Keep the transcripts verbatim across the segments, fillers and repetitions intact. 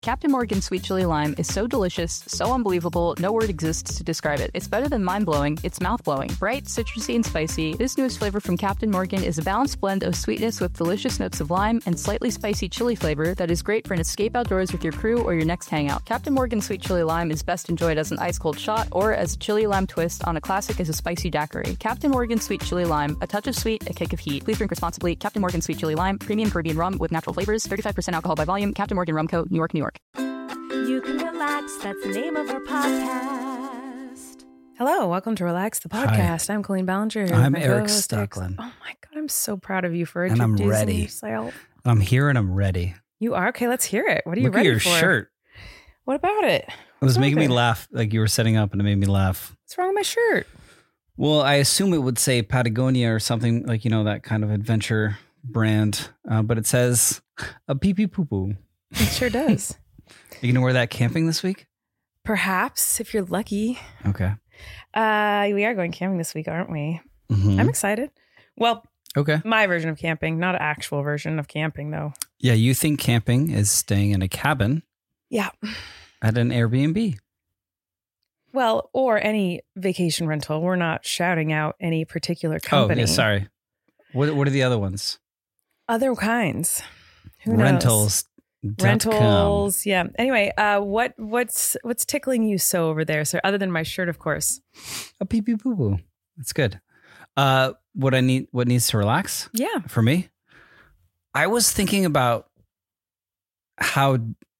Captain Morgan Sweet Chili Lime is so delicious, so unbelievable, no word exists to describe it. It's better than mind-blowing, it's mouth-blowing. Bright, citrusy, and spicy, this newest flavor from Captain Morgan is a balanced blend of sweetness with delicious notes of lime and slightly spicy chili flavor that is great for an escape outdoors with your crew or your next hangout. Captain Morgan Sweet Chili Lime is best enjoyed as an ice-cold shot or as a chili lime twist on a classic as a spicy daiquiri. Captain Morgan Sweet Chili Lime, a touch of sweet, a kick of heat. Please drink responsibly. Captain Morgan Sweet Chili Lime, premium Caribbean rum with natural flavors, thirty-five percent alcohol by volume. Captain Morgan Rum Co., New York, New York. You can relax. That's the name of our podcast. Hello, welcome to Relax the Podcast. Hi. I'm Colleen Ballinger. I'm my Eric co-host, Stuckland. Oh my God, I'm so proud of you for And I'm introducing ready. yourself. I'm here and I'm ready. You are? Okay, let's hear it. What are you Look ready at your for? shirt. What about it? It was What's wrong making me with it? laugh. Like you were setting up and it made me laugh. What's wrong with my shirt? Well, I assume it would say Patagonia or something like, you know, that kind of adventure brand. Uh, but it says a pee pee poo poo. It sure does. You going to wear that camping this week? Perhaps, if you're lucky. Okay. Uh, we are going camping this week, aren't we? Mhm. I'm excited. Well, Okay. my version of camping, not an actual version of camping, though. Yeah, you think camping is staying in a cabin Yeah. at an Airbnb. Well, or any vacation rental. We're not shouting out any particular company. Oh, yeah, sorry. What What are the other ones? Other kinds. Who knows? Rentals. Rentals, yeah. Anyway, uh, what what's what's tickling you so over there, sir? Other than my shirt, of course. A pee pee poo poo. That's good. Uh, what I need, what needs to relax Yeah. for me? I was thinking about how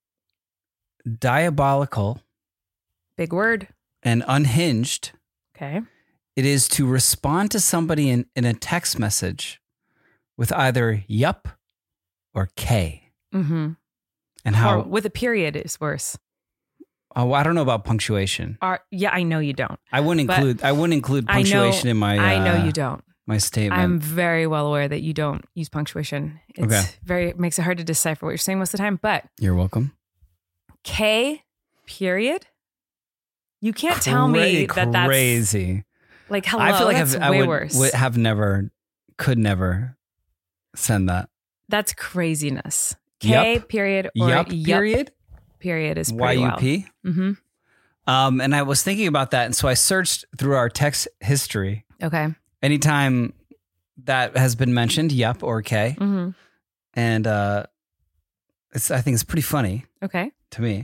diabolical Big word. and unhinged Okay. it is to respond to somebody in, in a text message with either yup or K. Mm-hmm. And how, Or with a period is worse. oh, I don't know about punctuation. Or, yeah, I know you don't. I wouldn't But include, I wouldn't include I know- punctuation in my, I know uh, you don't. my statement. I'm very well aware that you don't use punctuation. It's Okay. very it makes it hard to decipher what you're saying most of the time. But You're welcome. K period. You can't tell me Cra- that that's crazy. like hello. I feel like that's I've, I way would, worse. would have never, could never send that. That's craziness. K Yup. period or Yup, yup period. period is Y pretty U wild. P. Mm-hmm. Um, and I was thinking about that. And so I searched through our text history. Okay. Anytime that has been mentioned, yup or K. Mm-hmm. And uh, it's, I think it's pretty funny Okay. to me.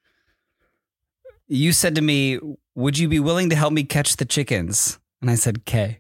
You said to me, would you be willing to help me catch the chickens? And I said, K.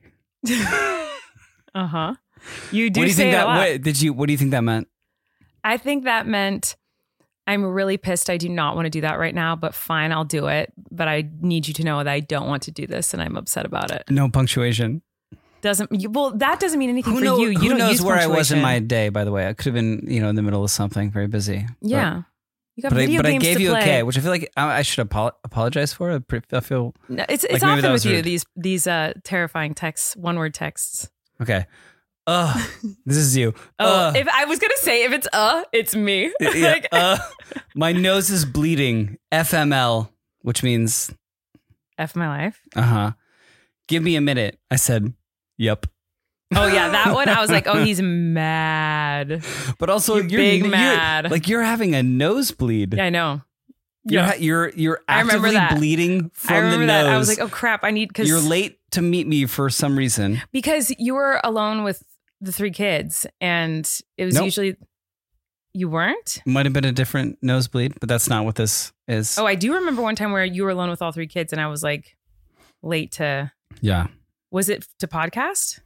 Uh huh. You do, what do you say think it a that, lot. what, did you, what do you think that meant? I think that meant I'm really pissed. I do not want to do that right now, but fine, I'll do it. But I need you to know that I don't want to do this, and I'm upset about it. No punctuation. Doesn't you, well? That doesn't mean anything Who, for know, you. You who don't knows use where I was in punctuation. my day, by the way? I could have been, you know, in the middle of something, very busy. But- Yeah. You got But, I, video but I games gave to you play. a K, which I feel like I, I should apo- apologize for. I, pre- I feel No, it's it's Like maybe often that with was you rude. these these uh terrifying texts, one word texts. okay. Uh, this is you. Oh, Uh, if I was gonna say if it's uh, it's me. yeah, Like, uh, my nose is bleeding. F M L, which means F my life. uh huh. Give me a minute. I said, yep. Oh yeah, that one. I was like, oh, he's mad. But also, You're you're, big you're- mad. Like you're having a nosebleed. Yeah, I know. You're Yeah. ha- you're you're I remember actively that. bleeding from I remember the nose. that. I was like, oh crap, I need because You're late to meet me for some reason. because you were alone with the three kids, and it was Nope. usually you weren't. Might have been a different nosebleed, but that's not what this is. Oh, I do remember one time where you were alone with all three kids, and I was like late to. Yeah. Was it to podcast?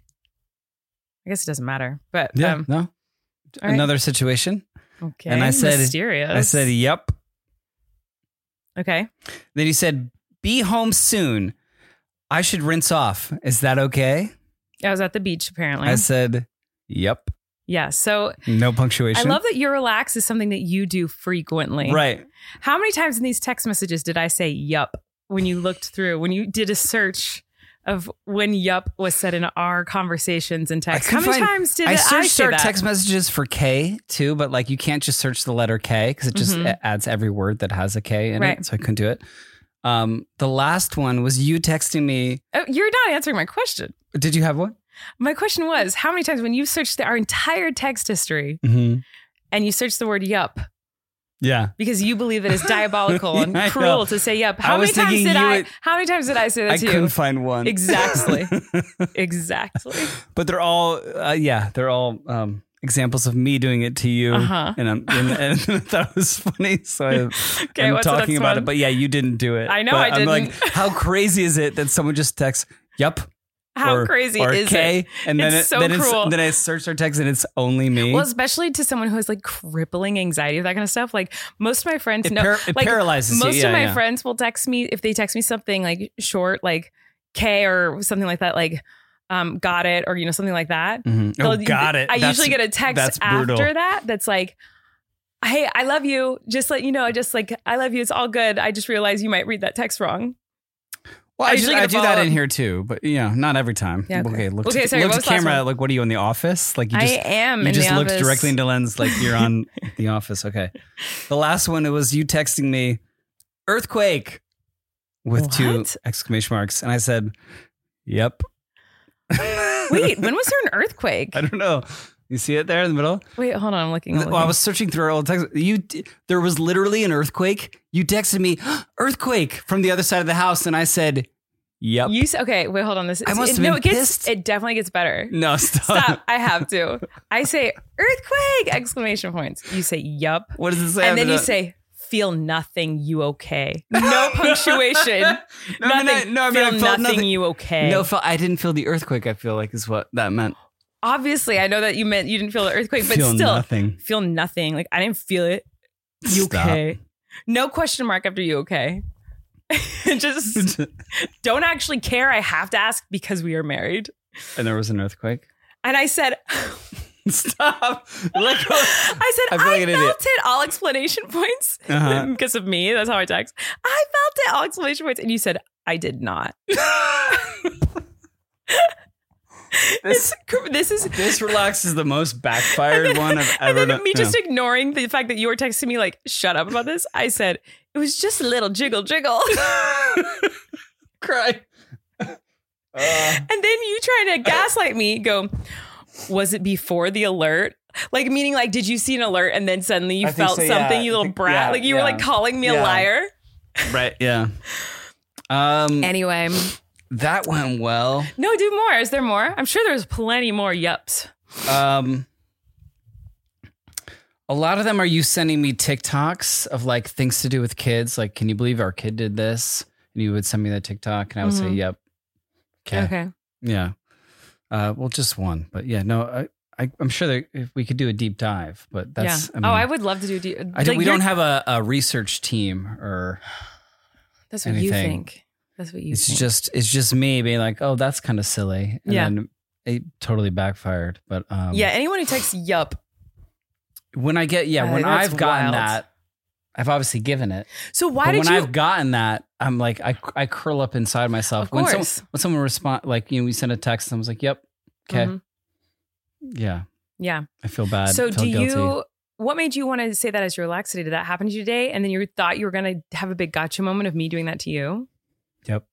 I guess it doesn't matter, but Yeah. um, no. all right. Another situation. okay. and I said- mysterious. I said, yep. okay. Then he said, be home soon. I should rinse off. Is that okay? I was at the beach apparently. I said, yep. yeah. So No I punctuation. love that your relax is something that you do frequently. Right. How many times in these text messages did I say yup when you looked through, when you did a search of when yup was said in our conversations and text? How couldn't many find- times did I I, searched say our that? text messages for K too, but like you can't just search the letter K because it just Mhm. adds every word that has a K in Right. it. So I couldn't do it. Um, the last one was you texting me. Oh, you're not answering my question. Did you have one? My question was, how many times when you searched the, our entire text history Mm-hmm. and you searched the word yup, Yeah. Because you believe it is diabolical and Yeah, I cruel know. to say yep. I How many was times thinking did you I would- how many times did I say that I to couldn't you? find one. Exactly. Exactly. But they're all, uh, yeah, they're all um, examples of me doing it to you. Uh-huh. And, I'm, and, and I thought it was funny. So I, Okay, I'm what's the talking next about one? it. But yeah, you didn't do it. I know But I I'm like, didn't. how crazy is it that someone just texts, yup? How or, crazy or is K, it? And then, It's it, so then, cruel. it's, then I search our text and it's only me. Well, especially to someone who has like crippling anxiety or that kind of stuff. Like most of my friends It know, par- it like paralyzes you. most Yeah, of my yeah. friends will text me if they text me something like short, like K or something like that, like um, got it or you know something like that. Mhm. Oh, They'll- got it. I That's- usually get a text that's after brutal. that that's like, "Hey, I love you. Just let you know, I just like I love you. It's all good. I just realized you might read that text wrong." Well, I I, usually do, get I a do that in follow-up. here too, but you know, not every time. Yeah, okay. okay, look, Okay, to, sorry, look what to was the last camera. one? Like, what are you in the office? Like you just, I am you in just the looked office. directly into lens, like you're on the office. Okay, the last one it was you texting me, earthquake, with two What? exclamation marks, and I said, "Yep." Wait, when was there an earthquake? I don't know. You see it there in the middle? Wait, hold on. I'm looking. I'm Well, I looking. was searching through our old text. You, d- there was literally an earthquake. You texted me, earthquake from the other side of the house, and I said, "Yep." You s- okay? Wait, hold on. This I must it, have no, been it gets pissed. it definitely gets better. no, stop. Stop! I have to. I say earthquake! Exclamation points. You say yup, What does it say? and then after you that? say feel nothing. You okay? No punctuation. No, I mean, I- nothing. no, I mean, I feel felt nothing, nothing. You okay? No, felt, I didn't feel the earthquake. I feel like is what that meant. Obviously, I know that you meant you didn't feel the earthquake, but Feel still, nothing. feel nothing. Like I didn't feel it. You Stop. okay? No question mark after you okay. Just don't actually care. I have to ask because we are married. And there was an earthquake. And I said, Stop. Let go. I said, I I, feel like an felt idiot. it. All exclamation points. Uh-huh. Because of me. That's how I text. I felt it. All exclamation points. And you said, I did not. This, This is. this relax is the most backfired one I've ever And then done. me just No. ignoring the fact that you were texting me like, shut up about this. I said, it was just a little jiggle jiggle. Cry. Uh, And then you trying to gaslight me, go, was it before the alert? Like, meaning, like, did you see an alert and then suddenly you I think felt so, yeah. something, you I little think- brat? yeah, like, you were yeah. like calling me a Yeah. liar. right. Yeah. Um, Anyway, that went well. no, do more. Is there more? I'm sure there's plenty more yups. Um, a lot of them are you sending me TikToks of like things to do with kids. Like, can you believe our kid did this? And you would send me that TikTok, and I would say, Mhm. "Yep." Okay. Okay. Yeah. Uh, well, just one, but yeah, no, I, I I'm sure that if we could do a deep dive, but that's. yeah. I mean, oh, I would love to do. do I don't, like, we you're- don't have a, a research team, or That's what you anything. think. That's what you it's think. just it's just me being like, oh, that's kind of silly, and Yeah. then it totally backfired. But um, yeah. Anyone who texts yup. when I get yeah, Uh, when that's I've gotten wild. that, I've obviously given it. So why but did when you? I've gotten that, I'm like, I, I curl up inside myself. Of when course. someone, when someone respond, like, you know, we send a text, and I was like, yep, okay, Mhm. yeah, Yeah. I feel bad. So feel do guilty. you? What made you want to say that as your laxity? Did that happen to you today? And then you thought you were going to have a big gotcha moment of me doing that to you? Yep.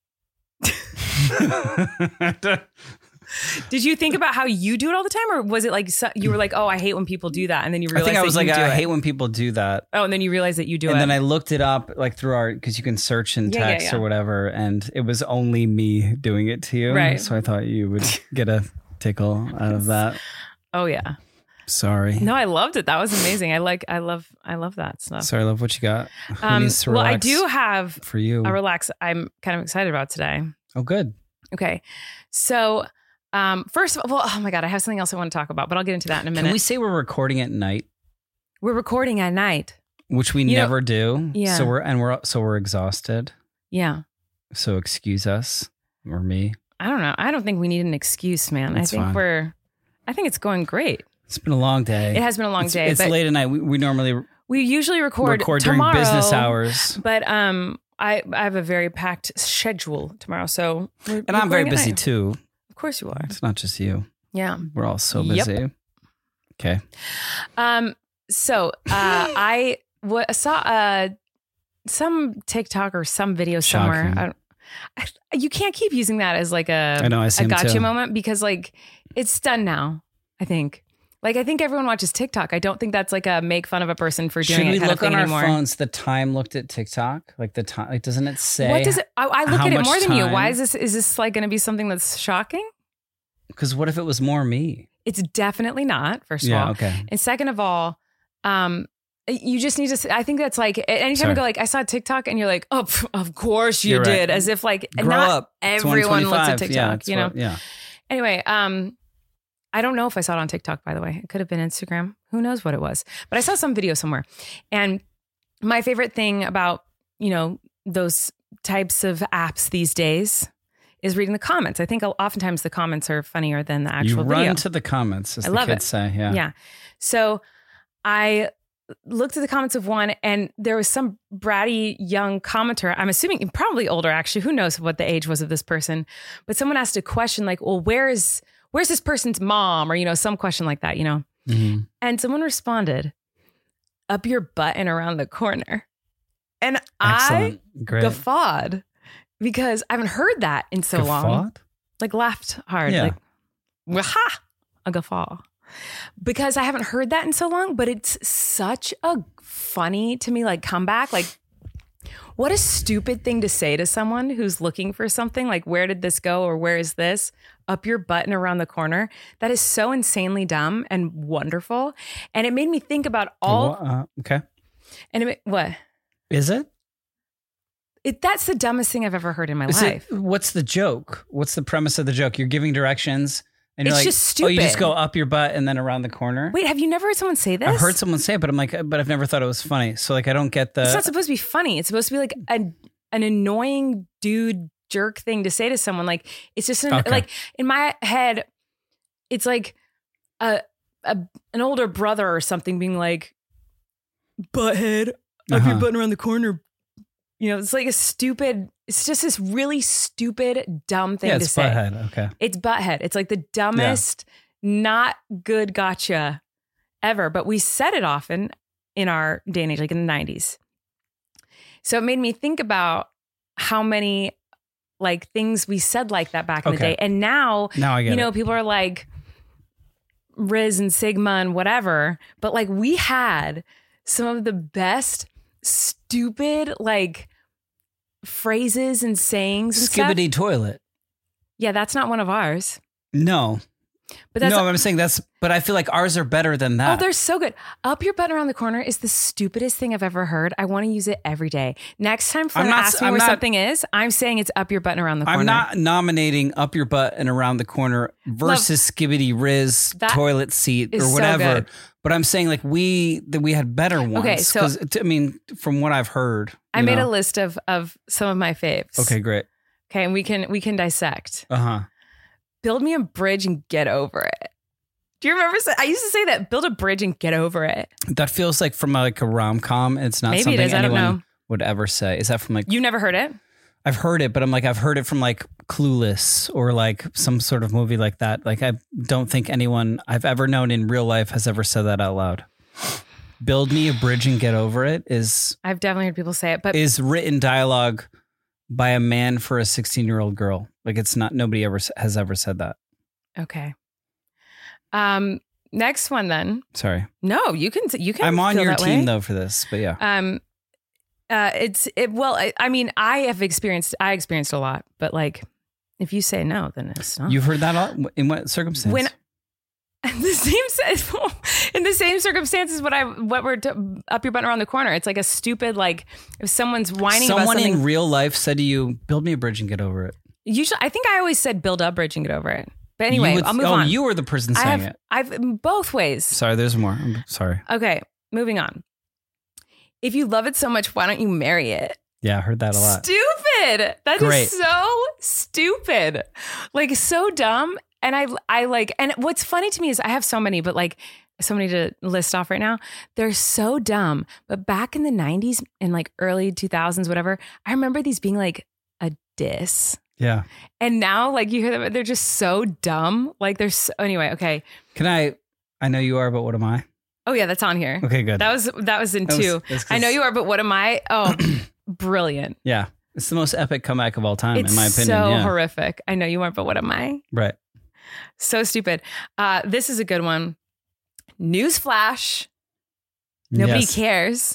Did you think about how you do it all the time, or was it like so- you were like, "Oh, I hate when people do that," and then you I realized think I that was you like, do I it? hate when people do that. Oh, and then you realized that you do and it. then I looked it up like through our, because you can search in Yeah, yeah, text yeah. or whatever, and it was only me doing it to you. Right. So I thought you would get a tickle out of that. oh yeah. Sorry. No, I loved it. That was amazing. I like. I love. I love that stuff. Sorry, love. What you got? Who Um, needs to well, I relax do have for you. a relax. I'm kind of excited about today. Oh, good. Okay, so um, first of all, well, oh my god, I have something else I want to talk about, but I'll get into that in a minute. Can we say we're recording at night, We're recording at night. which we You know- never do? Yeah. So we're and we're so we're exhausted. Yeah. So excuse us or me. I don't know. I don't think we need an excuse, man. That's I think fine. we're. I think it's going great. It's been a long day. It has been a long it's, day. It's but late at night. We, we normally we usually record, record tomorrow, during business hours, But um, I I have a very packed schedule tomorrow, so we're, and I'm very recording at busy night. too. Of course you are. It's not just you. Yeah. We're all so Yep. busy. Okay. Um. So uh, I w- saw uh some TikTok or some video somewhere. Shocking. I don't, I, you can't keep using that as like a I know. I see a him gotcha too. moment because like it's done now. I think Like, I think everyone watches TikTok. I don't think that's like a make fun of a person for doing Should it we kind look of thing on our anymore. phones the time looked at TikTok? Like the time, like doesn't it say? What does it? I, I look how at it much more than you. time? Why is this? Is this like going to be something that's shocking? Because what if it was more me? It's definitely not. First of Yeah, all, okay. and second of all, um, you just need to. s- I think that's like anytime Sorry. you go like I saw TikTok and you're like, oh, pff, of course you You're right. did, as if like Grow not up. It's everyone looks at one twenty-five. TikTok. Yeah, it's you know. what- yeah. Anyway, um, I don't know if I saw it on TikTok, by the way. It could have been Instagram. Who knows what it was? But I saw some video somewhere. And my favorite thing about, you know, those types of apps these days is reading the comments. I think oftentimes the comments are funnier than the actual You run video. to the comments, as I the love kids it. say. Yeah. Yeah. So I looked at the comments of one and there was some bratty young commenter. I'm assuming probably older, actually. Who knows what the age was of this person? But someone asked a question like, well, where is, where's this person's mom? Or, you know, some question like that, you know? Mhm. And someone responded, up your butt and around the corner. And Excellent. I Great. guffawed because I haven't heard that in so long. Guffawed? Like laughed hard. Yeah. Like, waha, a guffaw. Because I haven't heard that in so long, but it's such a funny to me, like comeback. Like, what a stupid thing to say to someone who's looking for something. Like, where did this go? Or where is this? Up your butt and around the corner. That is so insanely dumb and wonderful. And it made me think about all. Uh, okay. And it, what? Is it? It, that's the dumbest thing I've ever heard in my Is life. it? What's the joke? What's the premise of the joke? You're giving directions, and you're It's like, just "Oh, you just stupid. go up your butt and then around the corner." Wait, have you never heard someone say this? I've heard someone say it, but I'm like, but I've never thought it was funny. So like, I don't get the. It's not supposed to be funny. It's supposed to be like a, an annoying dude jerk thing to say to someone. Like, it's just an, Okay. like in my head, it's like a, a an older brother or something being like, butthead, up Uh-huh. your butt around the corner. You know, it's like a stupid, it's just this really stupid, dumb thing yeah, to it's say. butthead. Okay. It's butthead. It's like the dumbest, not good gotcha ever. But we said it often in our day and age, like in the nineties. So it made me think about how many like things we said like that back in the Okay. day. And now, Now I get you know, it. people are like Riz and Sigma and whatever. But like we had some of the best stupid like phrases and sayings and stuff. Skibbity toilet. Yeah, that's not one of ours. No. But that's no, I'm saying that's, but I feel like ours are better than that. Oh, they're so good. Up your butt around the corner is the stupidest thing I've ever heard. I want to use it every day. Next time I'm someone not- asks me I'm where not- something is, I'm saying it's up your butt and around the corner. I'm not nominating up your butt and around the corner versus skibbity riz That toilet seat is or so whatever. good. But I'm saying like we that we had better ones. Okay, so- 'Cause, I mean, from what I've heard, I you made know. a list of of some of my faves. Okay, great. Okay, and we can we can dissect. Uh huh. Build me a bridge and get over it. Do you remember? say- I used to say that. Build a bridge and get over it. That feels like from like a rom com. It's not Maybe it something is, I don't anyone know. would ever say. Is that from like? You never heard it? I've heard it, but I'm like I've heard it from like Clueless or like some sort of movie like that. Like I don't think anyone I've ever known in real life has ever said that out loud. Build me a bridge and get over it is I've definitely heard people say it, but is written dialogue by a man for a sixteen year old girl. Like it's not, nobody ever s- has ever said that. okay. Um, next one then. Sorry. No, you can you can. I'm on feel your that team way. though for this, but yeah. Um, uh, it's it. Well, I, I mean, I have experienced. I experienced a lot, but like, if you say no, then it's not. You've heard that all, in what circumstance? when the same se- in the same circumstances, what I what we're t- up your butt around the corner. It's like a stupid like if someone's whining Someone about something. in real life said to you, build me a bridge and get over it. Usually, I think I always said build up bridge and get over it. But You anyway, would- I'll move oh, on. you were the person I saying have, it. I've both ways. Sorry, there's more. I'm sorry. Okay, moving on. If you love it so much, why don't you marry it? Yeah, I heard that a lot. Stupid. That Great. is so stupid. Like so dumb. And I I like and what's funny to me is I have so many, but like so many to list off right now. They're so dumb. But back in the nineties and like early two thousands, whatever, I remember these being like a diss. Yeah. And now like you hear them, they're just so dumb. Like they're so anyway, okay. Can I, I know you are, but what am I? Oh yeah, that's on here. Okay, good. That was that was in That was- two. that's 'cause- I know you are, but what am I? Oh, brilliant. Yeah. It's the most epic comeback of all time, It's in my opinion. so yeah. horrific. I know you aren't, but what am I? Right. So stupid. Uh, this is a good one. Newsflash. Nobody Yes. cares.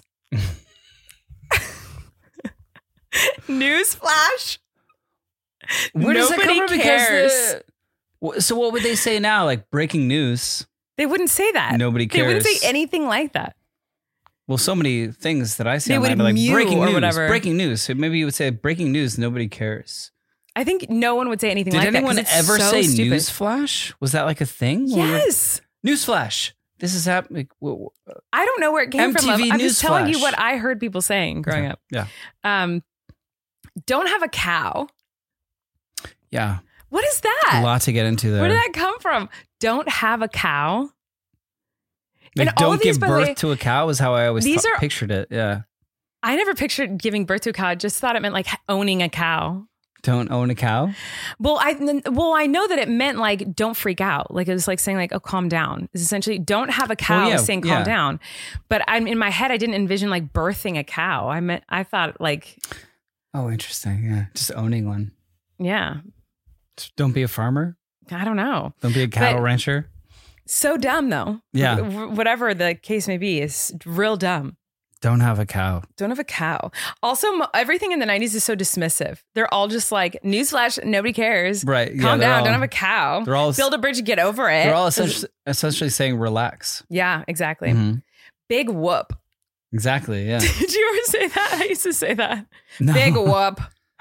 Newsflash. Where does that Nobody come from? cares. Because the, so what would they say now? Like breaking news. They wouldn't say that. Nobody They wouldn't cares. say anything like that. Well, so many things that I see They online would are like mew breaking or news. whatever. Breaking news. So maybe you would say breaking news. Nobody cares. I think no one would say anything Did like that. 'cause anyone it's ever so say stupid. newsflash? Was that like a thing? When we were- Yes. Newsflash. This is happening. I don't know where it came M T V from. I'm just telling you Newsflash. what I heard people saying growing up. Yeah. Um, don't have a cow. Yeah. What is A that? lot to get into there. Where did that come from? Don't have a cow. Like, And all don't of these, give by the birth way- to a cow is how I always These thought- are- pictured it. Yeah. I never pictured giving birth to a cow. I just thought it meant like owning a cow. Don't own a cow. Well, I well I know that it meant like don't freak out. Like it was like saying like oh calm down. It's essentially don't have a cow Well, yeah, saying calm yeah. down. But I'm in my head I didn't envision like birthing a cow. I meant I thought like Oh, interesting. Yeah. Just owning one. yeah. Just don't be a farmer. I don't know. Don't be a cattle But- rancher. So dumb though. Yeah. Wh- Whatever the case may be is real dumb. Don't have a cow. Don't have a cow. Also, mo- everything in the nineties is so dismissive. They're all just like, newsflash, nobody cares. Right. Yeah, Calm they're down. all- Don't have a cow. they're all- Build a bridge and get over it. They're all essentially, essentially saying relax. Yeah, exactly. Mhm. Big whoop. Exactly. Yeah. Did you ever say that? I used to say that. No. Big whoop.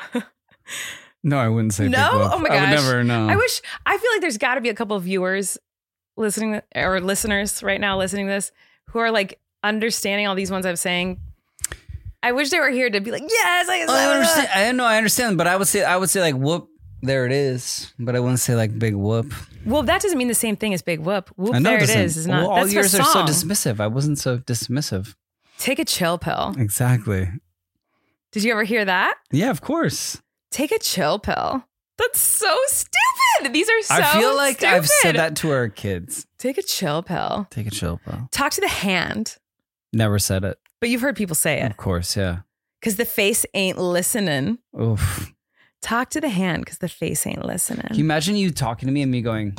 No, I wouldn't say No? big whoop. Oh my I would gosh. never know. I wish, I feel like there's got to be a couple of viewers listening or listeners right now listening to this who are like understanding all these ones I'm saying. I wish they were here to be like, yes, I, Oh, I understand. I know. I understand. But I would say, I would say like whoop. There it is. But I wouldn't say like big whoop. Well, that doesn't mean the same thing as big whoop. Whoop, I know there it doesn't- is. Is not, well, all that's yours a are so song. dismissive. I wasn't so dismissive. Take a chill pill. Exactly. Did you ever hear that? Yeah, of course. Take a chill pill. That's so stupid. These are so I feel like stupid. I've said that to our kids. Take a chill pill. Take a chill pill. Talk to the hand. Never said it. But you've heard people say it Of course, yeah. because the face ain't listening. Oof. Talk to the hand because the face ain't listening. Can you imagine you talking to me and me going,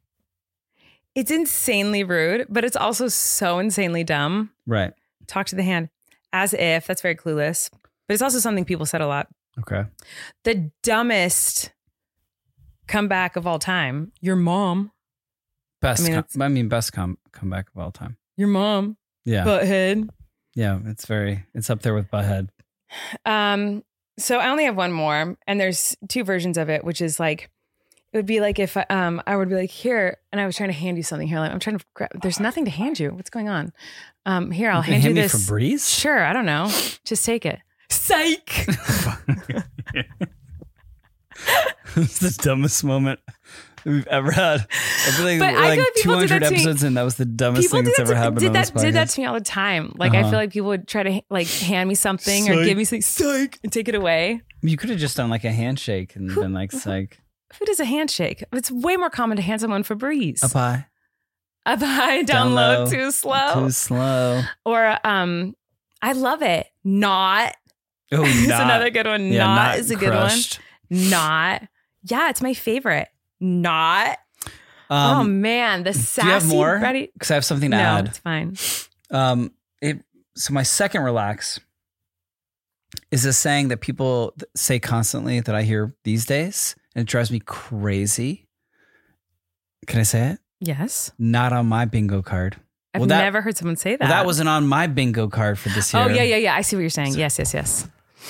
It's insanely rude, but it's also so insanely dumb. right? Talk to the hand as if. That's very clueless. But it's also something people said a lot. Okay. The dumbest comeback of all time. Your mom. Best. I I mean, mean, it's- I mean best come comeback of all time. Your mom. Yeah. Butthead. yeah. It's very. It's up there with Butthead. Um, so I only have one more, and there's two versions of it, which is like, it would be like if um I would be like, here, and I was trying to hand you something here. Like, I'm trying to grab, there's nothing to hand you. What's going on? Um, here, I'll You can hand, hand you me this. Febreze? Sure, I don't know. Just take it. Psych. It's the dumbest moment we've ever had. I feel like But we're I like feel like people do two hundred that to me. episodes, and that was the dumbest People thing did that's that, ever to, happened did on this that, did that podcast. to me all the time. Like I Uh-huh. feel like people would try to like hand me something or Psych. give me something, psych, and take it away. You could have just done like a handshake and been like, "Psych, Who does a handshake? It's way more common to hand someone Febreze. up high, Up high, down, Down low, low, too slow. too slow." Or um, I love it. Not. Oh, It's not. another good one. Yeah, not, not is a good crushed. one. Not. Yeah, it's my favorite. Not. oh Um, man, the sassy. do you have more? Ready? Because I have something to No, add. it's fine. Um, it. So my second relax is a saying that people th- say constantly that I hear these days, and it drives me crazy. Can I say it? Yes. Not on my bingo card. I've Well, that- never heard someone say that. Well, that wasn't on my bingo card for this year. Oh yeah, yeah, yeah. I see what you're saying. Yes, yes, yes.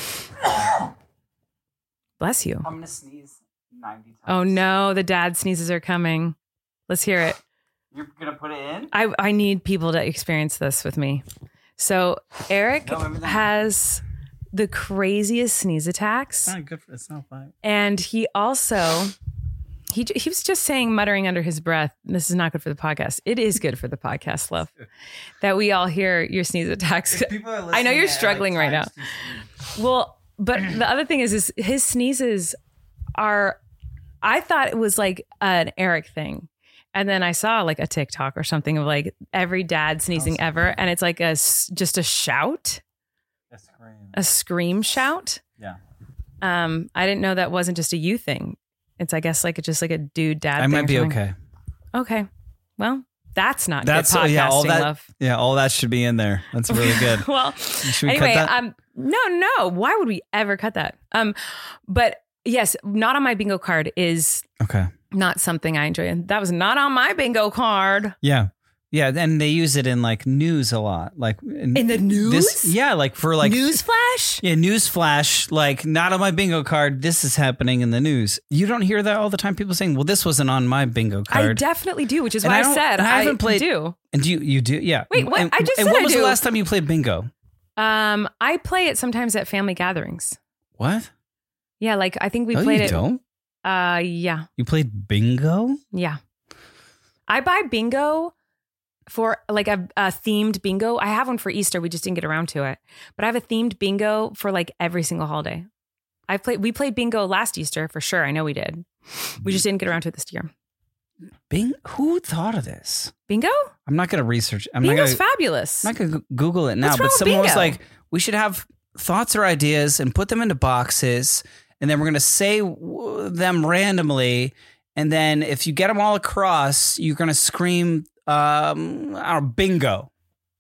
Bless you. I'm gonna sneeze ninety times. Oh no, the dad sneezes are coming. Let's hear it. You're gonna put it in? I, I need people to experience this with me. So Eric No, everything- has the craziest sneeze attacks. It's not good for. It's not fine. And he also, he he was just saying, muttering under his breath, this is not good for the podcast. It is good for the podcast, love, that we all hear your sneeze attacks. I know you're struggling right now. Well, but the other thing is, is his sneezes are, I thought it was like an Eric thing. And then I saw like a TikTok or something of like every dad sneezing ever. And it's like a, s- just a shout, a scream shout. Yeah. Um, I didn't know that wasn't just a you thing. It's, I guess, like just like a dude dad I thing might or be something. okay. Okay. Well, That's not That's good podcasting, yeah, all that. love. Yeah, all that should be in there. That's really good. Well, Should we anyway, cut that? um, no, no. Why would we ever cut that? Um, but yes, not on my bingo card is Okay. not something I enjoy. And that was not on my bingo card. Yeah. Yeah, and they use it in like news a lot. Like in, In the news? This, yeah, like for like Newsflash? Yeah, news flash, like not on my bingo card. This is happening in the news. You don't hear that all the time. People saying, "Well, this wasn't on my bingo card." I definitely do, which is And why I I, don't- said and I I, haven't played- do. And do you you do? Yeah. Wait, what? And, I just and said when I was do. the last time you played bingo? Um, I play it sometimes at family gatherings. What? Yeah, like I think we oh, played you it. don't? Uh, yeah, You played bingo? yeah. I buy bingo for like a, a themed bingo. I have one for Easter. We just didn't get around to it, but I have a themed bingo for like every single holiday. I played. We played bingo last Easter for sure. I know we did. We just didn't get around to it this year. Bing? Who thought of this? Bingo? I'm not going to research. I'm Bingo's not going fabulous. I'm not going to Google it now. What's But wrong with someone was bingo? like, we should have thoughts or ideas and put them into boxes, and then we're going to say w- them randomly. And then if you get them all across, you're going to scream, um, I don't know, bingo.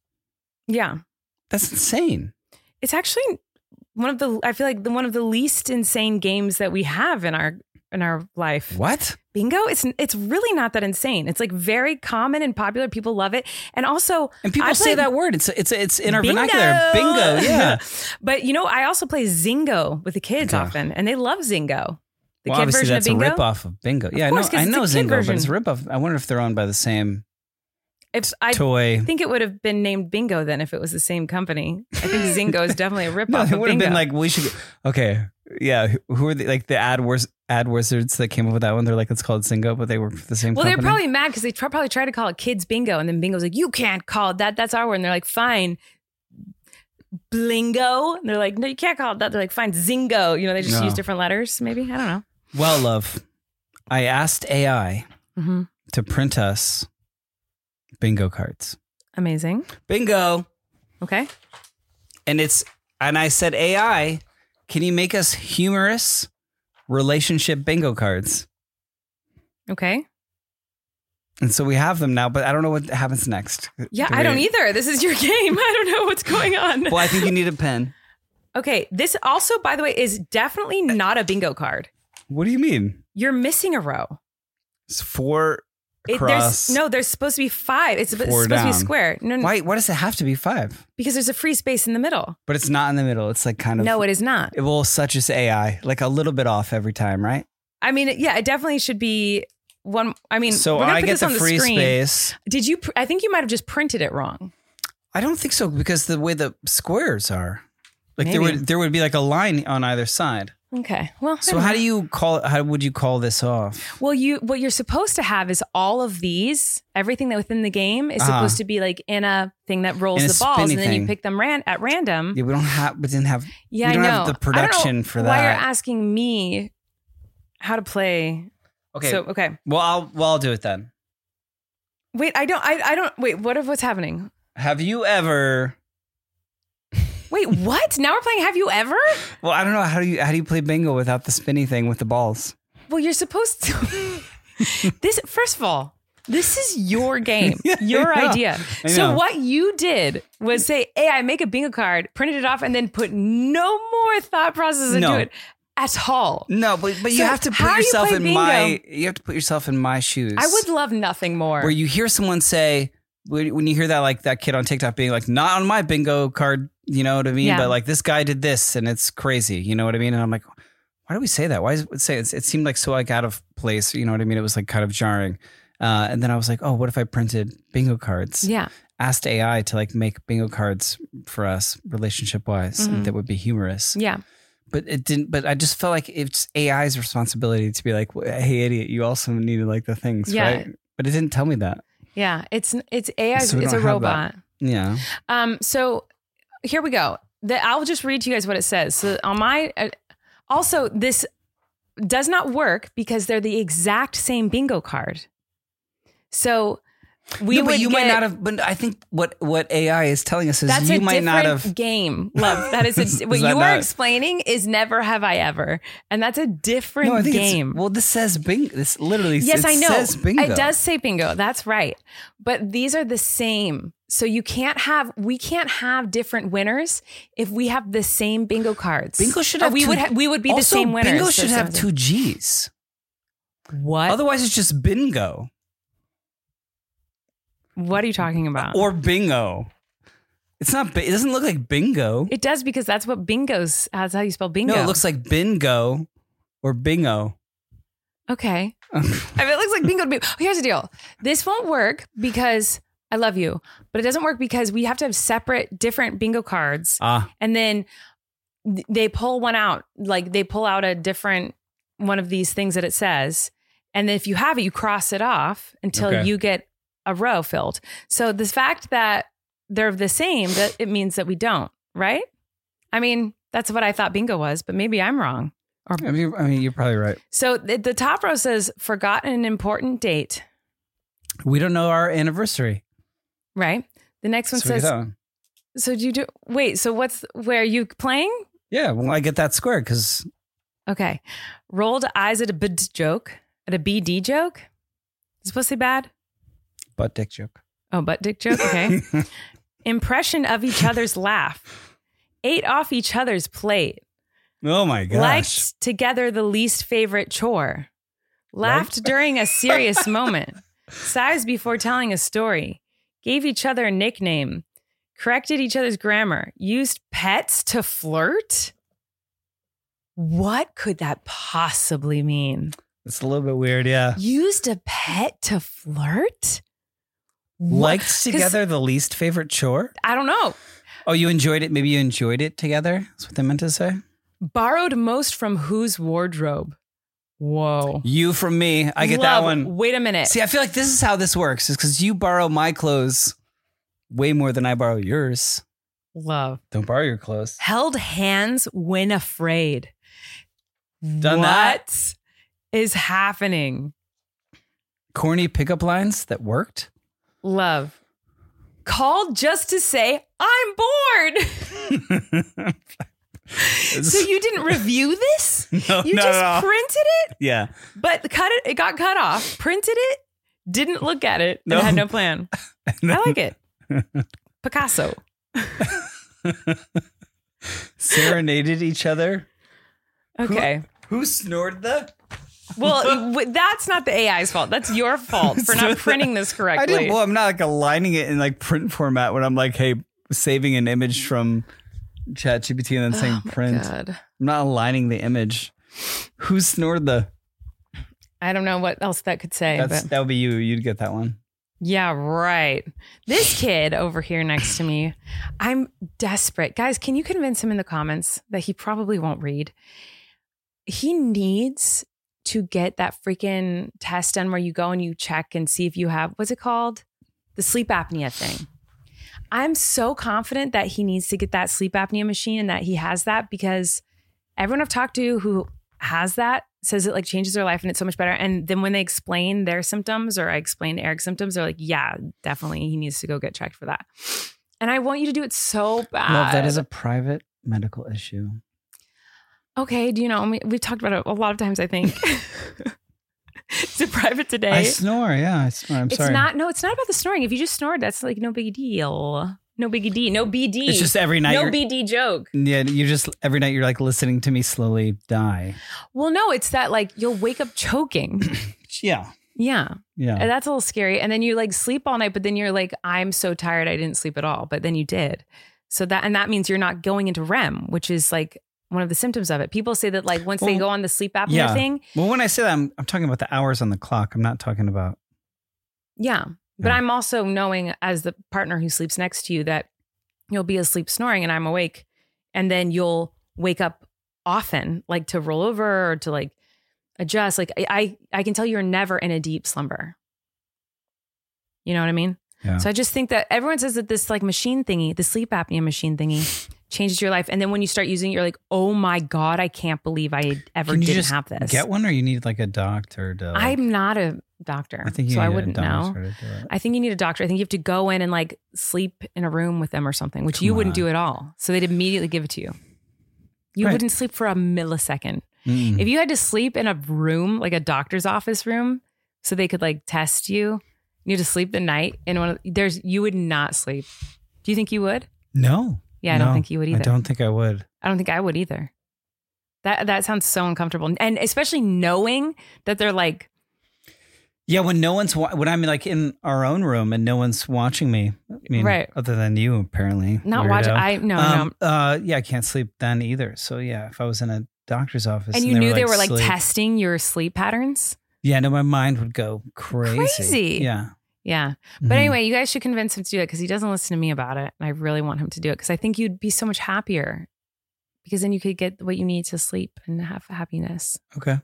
Yeah, That's insane. it's actually one of the. I feel like the one of the least insane games that we have in our in our life. What? Bingo, it's it's really not that insane. It's like very common and popular. People love it, and also And people I say play that word. It's it's it's in our bingo. vernacular. Bingo. Yeah. But you know, I also play Zingo with the kids Okay. often, and they love Zingo. The well, kid obviously version that's of bingo. a ripoff of bingo. Yeah, course, I know. 'cause I know it's a kid Zingo, but version. it's a ripoff. I wonder if they're owned by the same If I toy. think it would have been named Bingo then if it was the same company. I think Zingo is definitely a ripoff No, it of would have Bingo. been like we should. Okay, yeah. Who- Who are the like the ad wars ad wizards that came up with that one? They're like, let's call it Zingo, but they work for the same. well, company. they're probably mad because they tr- probably tried to call it Kids Bingo, and then Bingo's like, you can't call it that. That's our word. And they're like, fine. Blingo. And they're like, no, you can't call it that. They're like, fine, Zingo. You know, they just No. use different letters. Maybe I don't know. Well, love, I asked A I Mm-hmm. to print us bingo cards. Amazing. Bingo, Okay. and it's and I said, A I, can you make us humorous relationship bingo cards? Okay. And so we have them now, but I don't know what happens next. Yeah, Do I don't we- either. This is your game. I don't know what's going on. Well, I think you need a pen. Okay. This also, by the way, is definitely not a bingo card. What do you mean? You're missing a row. It's four It, across. there's no, there's supposed to be five. It's, it's Four supposed to be down. square. No, no, Why? Why does it have to be five? because there's a free space in the middle. But it's not in the middle. It's like kind of. No, it is not. Well, such as A I, like a little bit off every time, right? I mean, yeah, it definitely should be one. I mean, So we're gonna I put get this the on free screen. space. Did you? Pr- I think you might have just printed it wrong. I don't think so because the way the squares are, like there Maybe. would there would be like a line on either side. Okay. Well, I So don't how know. do you call? How would you call this off? Well, you what you're supposed to have is all of these. Everything that within the game is Uh-huh. supposed to be like in a thing that rolls In a the balls, spinny and then you thing. pick them ran- at random. Yeah, we don't have. We didn't have. Yeah, we don't I know. have the I don't production know for Why you're that. asking me how to play? Okay. So okay. well, I'll well I'll do it then. Wait, I don't. I, I don't. Wait. What if what's happening? Have you ever? Wait, what? Now we're playing Have You Ever? Well, I don't know how do you how do you play bingo without the spinny thing with the balls? Well, you're supposed to. This first of all, this is your game, Yeah, I your know. idea. I So know. what you did was say, "Hey, I make a bingo card, printed it off, and then put no more thought process into No. it at all." No, but but you So have to how put you yourself play in bingo? my. You have to put yourself in my shoes. I would love nothing more. where you hear someone say when when you hear that like that kid on TikTok being like not on my bingo card, you know what I mean? Yeah. But like this guy did this and it's crazy, you know what I mean? And I'm like, why do we say that? Why is it say it? It seemed like so like out of place, you know what I mean? It was like kind of jarring. Uh, and then I was like, oh, what if I printed bingo cards? Yeah. Asked A I to like make bingo cards for us relationship wise Mhm. that would be humorous. Yeah. But it didn't. But I just felt like it's A I's responsibility to be like, hey, idiot, you also needed like the things, Yeah. right? But it didn't tell me that. Yeah. It's it's A I. So we it's a don't have robot. Yeah. Um. So here we go. The, I'll just read to you guys what it says. So on my. Uh, also, this does not work because they're the exact same bingo card. So We no, would but you get, might not have. But I think what what A I is telling us is That's you a might not different have. game, love. That is, a, Is what that you are not- explaining is never have I ever, and that's a different No, I think game. It's, well, this says bingo. This literally. Yes, it I know. Says bingo. It does say bingo. That's right. But these are the same. So you can't have, we can't have different winners if we have the same bingo cards. Bingo should Or have. we two, would ha- we would be the also, same winners. Bingo So should have something- two G's. What? Otherwise, it's just bingo What are you talking about? or bingo. It's not. bi- It doesn't look like bingo. It does because that's what bingo's. That's how you spell bingo. No, it looks like bingo or bingo. Okay. I mean, it looks like bingo to me. Oh, here's the deal. This won't work because I love you, but it doesn't work because we have to have separate, different bingo cards. Ah, And then th- they pull one out, like they pull out a different one of these things that it says. And then if you have it, you cross it off until Okay. you get a row filled. So the fact that they're the same, that it means that we don't, right? I mean, that's what I thought bingo was, but maybe I'm wrong. Or I mean, I mean, you're probably right. so the, the top row says forgotten an important date, We don't know our anniversary. right? The next one So we get says, that one. so do you do, wait, so what's, where are you playing? Yeah, well, I get that square because Okay. Rolled eyes at a B D joke, at a B D joke. Is pussy bad? butt dick joke. Oh, butt dick joke. Okay. Impression of each other's laugh. Ate off each other's plate. Oh my gosh. Liked together the least favorite chore. Laughed during a serious moment. Sighs before telling a story. Gave each other a nickname. Corrected each other's grammar. Used pets to flirt? What could that possibly mean? It's a little bit weird, yeah. Used a pet to flirt? What? Liked 'Cause together the least favorite chore? I don't know. Oh, you enjoyed it? Maybe you enjoyed it together? That's what they meant to say? Borrowed most from whose wardrobe? Whoa. You from me. I get Love, that one. Wait a minute. See, I feel like this is how this works, is because you borrow my clothes way more than I borrow yours. Love. Don't borrow your clothes. Held hands when afraid. Done what that? is happening? Corny pickup lines that worked? Love. Called just to say, I'm bored. So you didn't review this? No, You not just at all. printed it, Yeah. but cut it. It got cut off. Printed it, didn't look at it, and No. had no plan. I like it. Picasso. Serenaded each other. Okay. Who snored the? Well, w- that's not the A I's fault. That's your fault for not printing this I correctly. did. Well, I'm not like aligning it in like print format when I'm like, hey, saving an image from ChatGPT and then saying print. God. I'm not aligning the image. Who snored the? I don't know what else that could say. That's but that would be you. You'd get that one. yeah, right. This kid over here next to me, I'm desperate. Guys, can you convince him in the comments that he probably won't read? He needs to get that freaking test done where you go and you check and see if you have, what's it called? The sleep apnea thing. I'm so confident that he needs to get that sleep apnea machine and that he has that because everyone I've talked to who has that says it like changes their life and it's so much better. And then when they explain their symptoms or I explain Eric's symptoms, they're like, yeah, definitely he needs to go get checked for that. And I want you to do it so bad. Love, that is a private medical issue. Okay, do you know, we, we've talked about it a lot of times, I think. Is it private today? I snore. Yeah, I snore. I'm it's sorry. not, no, it's not about the snoring. If you just snored, that's like no big deal. No biggie D. No B D. It's just every night. no you're, B D joke. Yeah, you just every night you're like listening to me slowly die. Well, no, it's that like you'll wake up choking. Yeah. Yeah. Yeah. And that's a little scary. And then you like sleep all night, but then you're like, I'm so tired, I didn't sleep at all. But then you did. So that, and that means you're not going into R E M, which is like one of the symptoms of it. People say that like once they Well, go on the sleep apnea yeah. thing. Well, when I say that, I'm, I'm talking about the hours on the clock. I'm not talking about. Yeah. But Yeah. I'm also knowing as the partner who sleeps next to you that you'll be asleep snoring and I'm awake. And then you'll wake up often, like to roll over or to like adjust. Like I, I, I can tell you're never in a deep slumber. You know what I mean? Yeah. So I just think that everyone says that this like machine thingy, the sleep apnea machine thingy changes your life. And then when you start using it, you're like, oh my God, I can't believe I ever Can you didn't just have this. get one, or you need like a doctor to? Like, I'm not a doctor. I think you so need I a wouldn't doctor know. to do it. I think you need a doctor. I think you have to go in and like sleep in a room with them or something, which Come you wouldn't on. do at all. So they'd immediately give it to you. You Right. wouldn't sleep for a millisecond. Mm-mm. If you had to sleep in a room, like a doctor's office room, so they could like test you, you had to sleep the night in one of there's you would not sleep. Do you think you would? No. Yeah, I don't No, think you would either. I don't think I would. I don't think I would either. That that sounds so uncomfortable. And especially knowing that they're like, Yeah, when no one's wa- when I'm like in our own room and no one's watching me. I mean, Right. other than you, apparently. not weirdo. watching. I no, Um, no. uh, yeah, I can't sleep then either. So yeah, if I was in a doctor's office And you knew they were like sleep- testing your sleep patterns. Yeah, no, my mind would go crazy. Crazy. Yeah. Yeah. But Mhm. anyway, you guys should convince him to do it because he doesn't listen to me about it. And I really want him to do it because I think you'd be so much happier because then you could get what you need to sleep and have happiness. Okay.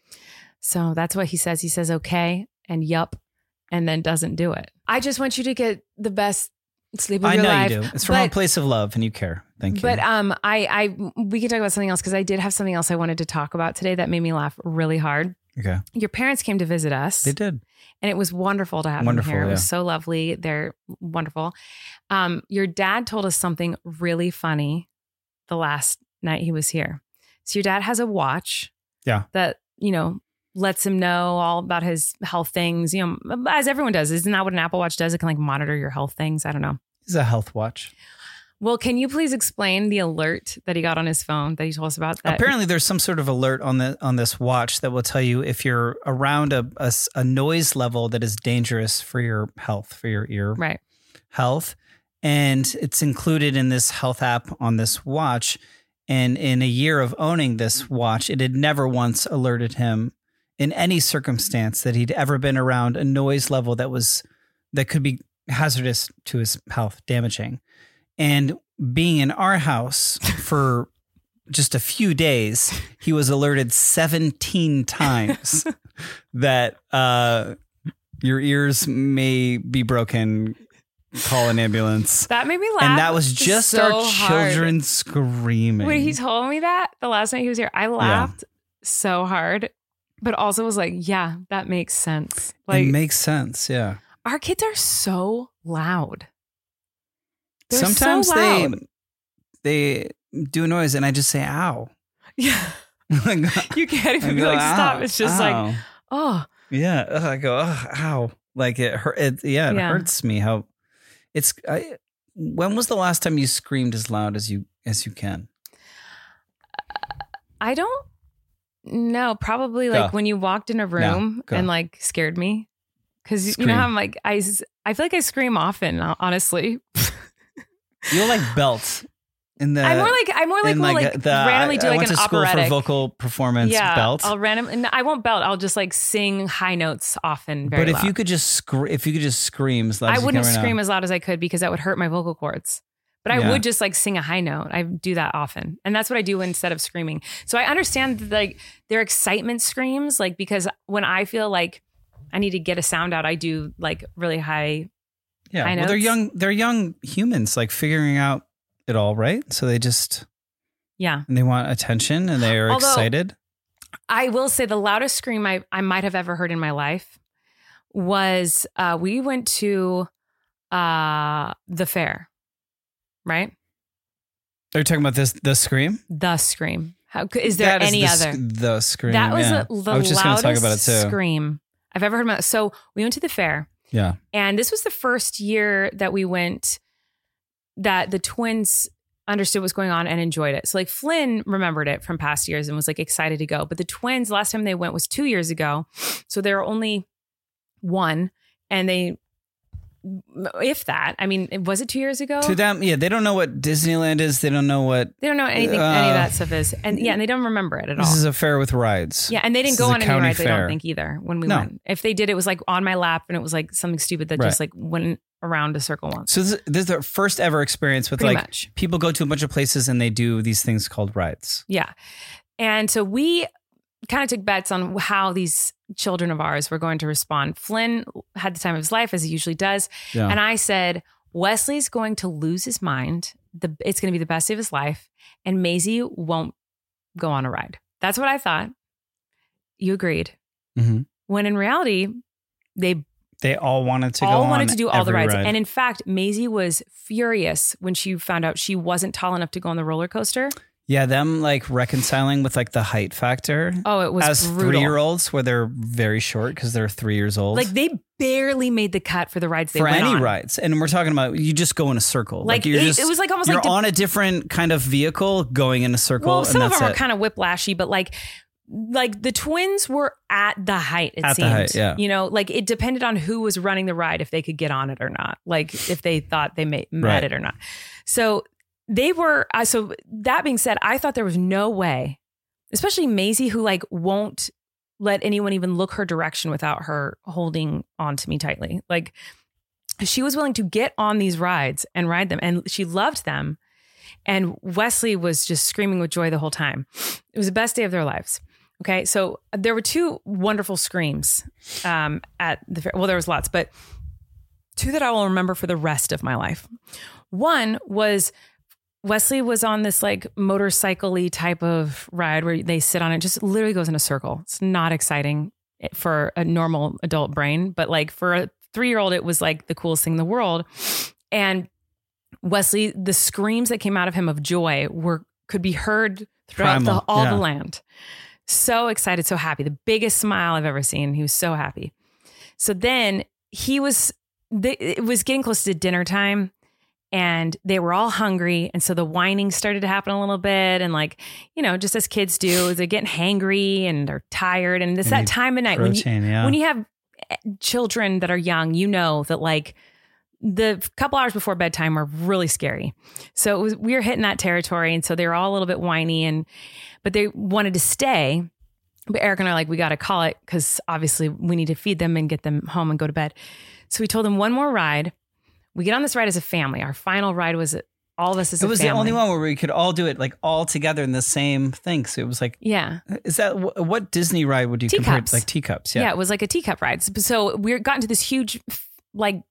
So that's what he says. He says, okay, and yup, and then doesn't do it. I just want you to get the best sleep of I your know life. you do. It's from a But- place of love and you care. Thank you. But um, I, I, we can talk about something else because I did have something else I wanted to talk about today that made me laugh really hard. okay. Your parents came to visit us. They did. And it was wonderful to have Wonderful, them here. It was yeah. so lovely. They're wonderful. Um, your dad told us something really funny the last night he was here. So your dad has a watch. Yeah. That, you know, lets him know all about his health things, you know, as everyone does. Isn't that what an Apple Watch does? It can like monitor your health things. I don't know. It's a health watch. Well, can you please explain the alert that he got on his phone that he told us about? That Apparently, there's some sort of alert on the on this watch that will tell you if you're around a, a s- a noise level that is dangerous for your health, for your ear Right. health. And it's included in this health app on this watch. And in a year of owning this watch, it had never once alerted him in any circumstance that he'd ever been around a noise level that was that could be hazardous to his health, damaging. And being in our house for just a few days, he was alerted seventeen times that uh, your ears may be broken. Call an ambulance. That made me laugh. And that was just so our hard. children screaming. When he told me that the last night he was here, I laughed so hard, but also was like, yeah, that makes sense. Like, it makes sense. Yeah. our kids are so loud. They're Sometimes so they loud. they do a noise and I just say, ow. Yeah. I go, You can't even I be go, like, stop. "Ow, It's just like, ow." oh, Yeah. Ugh, I go, oh, ow. Like it hurt. It, yeah, it Yeah. hurts me how it's. I, when was the last time you screamed as loud as you as you can? I don't know. Probably like Go. when you walked in a room go. and like scared me. Cause you Scream. know how I'm like, I, s- I feel like I scream often, honestly. You'll like belt in the. I'm more like, I'm more like, in will like like the, randomly I, do I like went an to school operatic. for vocal performance yeah, belt. I'll random. And I won't belt. I'll just like sing high notes often. Very but if loud. you could just scr- if you could just scream as loud I as you wouldn't can right scream now. as loud as I could because that would hurt my vocal cords. But I Yeah. would just like sing a high note. I do that often. And that's what I do instead of screaming. So I understand like their excitement screams, like because when I feel like I need to get a sound out, I do like really high. Yeah, high well, they're notes. young. They're young humans, like figuring out it all, right? So they just Yeah. and they want attention, and they are Although- excited. I will say the loudest scream I, I might have ever heard in my life was uh, we went to uh, the fair, right? Are you talking about this? The scream? The scream. How, is there That is any the, other? sc- The scream. That was yeah. the, the I was just going to loudest talk about it too. scream I've ever heard. About. So we went to the fair, Yeah. and this was the first year that we went that the twins understood what's going on and enjoyed it. So like Flynn remembered it from past years and was like excited to go. But the twins, last time they went was two years ago. So they were only one, and they, if that, I mean, was it two years ago? To them, yeah, they don't know what Disneyland is. They don't know what They don't know anything, any of Uh, that stuff is. And yeah, and they don't remember it at all. this is a fair with rides. Yeah, and they didn't This go is a on any county rides, I fair. don't think either when we No. went. If they did, it was like on my lap and it was like something stupid that Right. just like went around a circle once. So this, this is their first ever experience with Pretty like much. people go to a bunch of places and they do these things called rides. Yeah. And so we kind of took bets on how these children of ours were going to respond. Flynn had the time of his life, as he usually does. Yeah. And I said, Wesley's going to lose his mind. The, it's going to be the best day of his life. And Maisie won't go on a ride. That's what I thought. You agreed. Mhm. When in reality, They They all wanted to all go wanted on to do all the every rides. ride. And in fact, Maisie was furious when she found out she wasn't tall enough to go on the roller coaster. Yeah, them like reconciling with like the height factor. Oh, it was as brutal. three-year-olds where they're very short because they're three years old. Like they barely made the cut for the rides they for went any on. rides, and we're talking about you just go in a circle. Like, Like, you're it- just it was like almost you're like the- on a different kind of vehicle going in a circle. Well, and some of that's them were it. kind of whiplashy, but like, like the twins were at the height. It At the seemed, height, yeah. You know, like it depended on who was running the ride if they could get on it or not. Like if they thought they made, met Right. it or not. So they were. Uh, so that being said, I thought there was no way, especially Maisie, who like won't let anyone even look her direction without her holding on to me tightly. Like she was willing to get on these rides and ride them, and she loved them. And Wesley was just screaming with joy the whole time. It was the best day of their lives. Okay. So there were two wonderful screams um, at the fair. Well, there was lots, but two that I will remember for the rest of my life. One was Wesley was on this like motorcycle-y type of ride where they sit on it, just literally goes in a circle. It's not exciting for a normal adult brain, but like for a three-year-old, it was like the coolest thing in the world. And Wesley, the screams that came out of him of joy were could be heard throughout Primal, the, all yeah. the land. So excited, so happy. The biggest smile I've ever seen. He was so happy. So then he was, they, it was getting close to dinner time and they were all hungry. And so the whining started to happen a little bit. And like, you know, just as kids do, they're getting hangry and they're tired. And it's They that need time of night protein, when you, yeah. when you have children that are young, you know that like the couple hours before bedtime are really scary. So it was, we were hitting that territory. And so they were all a little bit whiny and, but they wanted to stay. But Eric and I are like, we got to call it because obviously we need to feed them and get them home and go to bed. So we told them one more ride. We get on this ride as a family. Our final ride was all of us as It a was family. the only one where we could all do it like all together in the same thing. So it was like, Yeah. is that wh- what Disney ride would you compare it Teacups. to? Like teacups? Yeah. Yeah. It was like a teacup ride. So- So we got into this huge, like,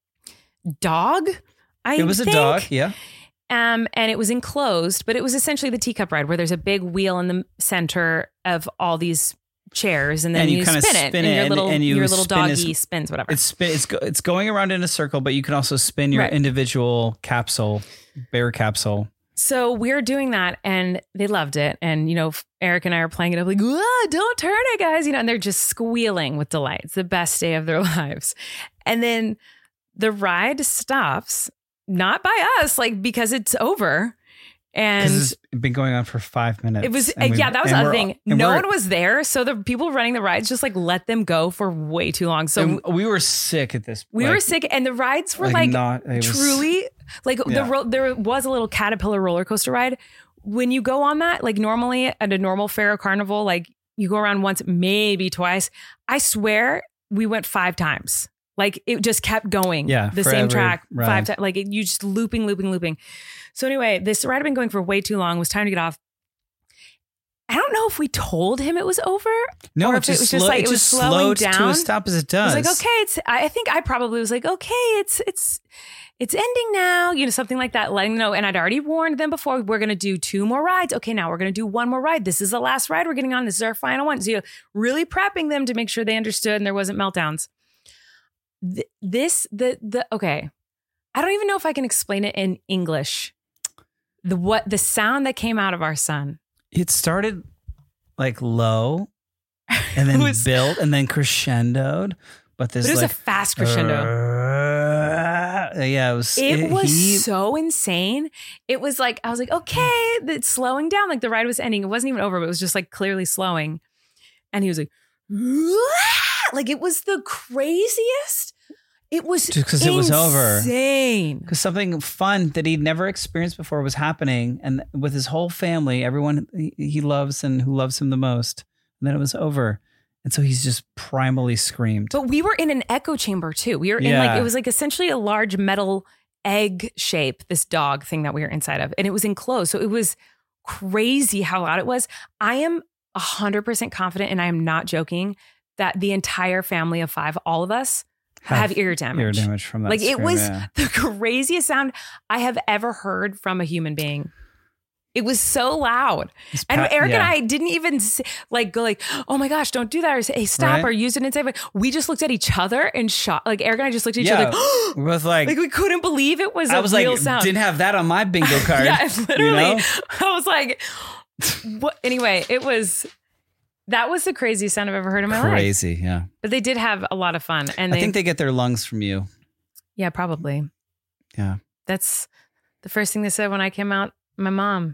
dog. I It was a think. dog. Yeah. Um, and it was enclosed, but it was essentially the teacup ride where there's a big wheel in the center of all these chairs, and then And you you, kinda spin it, spin and it your and- little and you your little spin doggy as- spins, whatever. It's spin, it's go, it's going around in a circle, but you can also spin your Right. individual capsule, bear capsule. So we're doing that, and they loved it. And you know, Eric and I are playing it up like, "Whoa, don't turn it, guys!" You know, and they're just squealing with delight. It's the best day of their lives. And then the ride stops, not by us, like because it's over. And Because it's been going on for five minutes. it was, and uh, we've- yeah, that was and the other we're- thing. and No we're- one was there. So the people running the rides just like let them go for way too long. So and we were sick at this. we like, were sick, and the rides were like like, not- it was- truly like the Yeah. ro- there was a little Caterpillar roller coaster ride. When you go on that, like normally at a normal fair or carnival, like you go around once, maybe twice. I swear we went five times. Like it just kept going. Yeah, the for same every track ride. five times. Like it, you just looping, looping, looping. So anyway, this ride had been going for way too long. It was time to get off. I don't know if we told him it was over. No, or it if just, it was just slow, like it it was just slowing slowed down. to a stop as it I does. was like, okay, it's. I think I probably was like, okay, it's it's it's ending now. You know, something like that, letting them know. And I'd already warned them before. We're gonna do two more rides. Okay, now we're gonna do one more ride. This is the last ride we're getting on. This is our final one. So you know, really prepping them to make sure they understood and there wasn't meltdowns. Th- This the the okay. I don't even know if I can explain it in English. The what the sound that came out of our son. It started like low and then It was- built and then crescendoed. But this But it was like, a fast crescendo. Uh, yeah, it was. It was he- so insane. It was like, I was like, okay, it's slowing down. Like the ride was ending. It wasn't even over, but it was just like clearly slowing. And he was like, like it was the craziest. It was Just 'cause it was over. Insane. Because something fun that he'd never experienced before was happening, and with his whole family, everyone he he loves and who loves him the most. And then it was over, and so he's just primally screamed. But we were in an echo chamber too. We were in Yeah. like, it was like essentially a large metal egg shape, this dog thing that we were inside of. And it was enclosed. So it was crazy how loud it was. I am one hundred percent confident, and I am not joking, that the entire family of five, all of us, have, ear damage. Ear damage from that. Like it scream, was yeah. the craziest sound I have ever heard from a human being. It was so loud. It's And pa- Eric and yeah. I didn't even say, like go like, oh my gosh, don't do that, or say, hey, stop, Right. or use it in safe way. We just looked at each other and shot. Like Eric and I just looked at each Yeah. other like, We're both like, like we couldn't believe it was I a was real like, sound. didn't have that on my bingo card. Yeah, literally. You know? I was like, what? Anyway, it was, that was the craziest sound I've ever heard in my life. Crazy, yeah. But they did have a lot of fun. And I they, think they get their lungs from you. yeah, probably. Yeah. That's the first thing they said when I came out. My mom,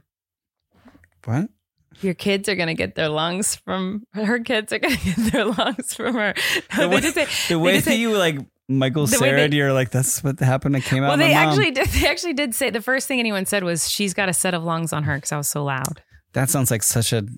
What? your kids are going to get their lungs from, her kids are going to get their lungs from her. No, The they way, did say, the they way did that say- you like Michael the way Cera, they- you're like, that's what happened. I came out. well, of my they mom. actually did, they actually did say, the first thing anyone said was, she's got a set of lungs on her because I was so loud. That sounds like such a.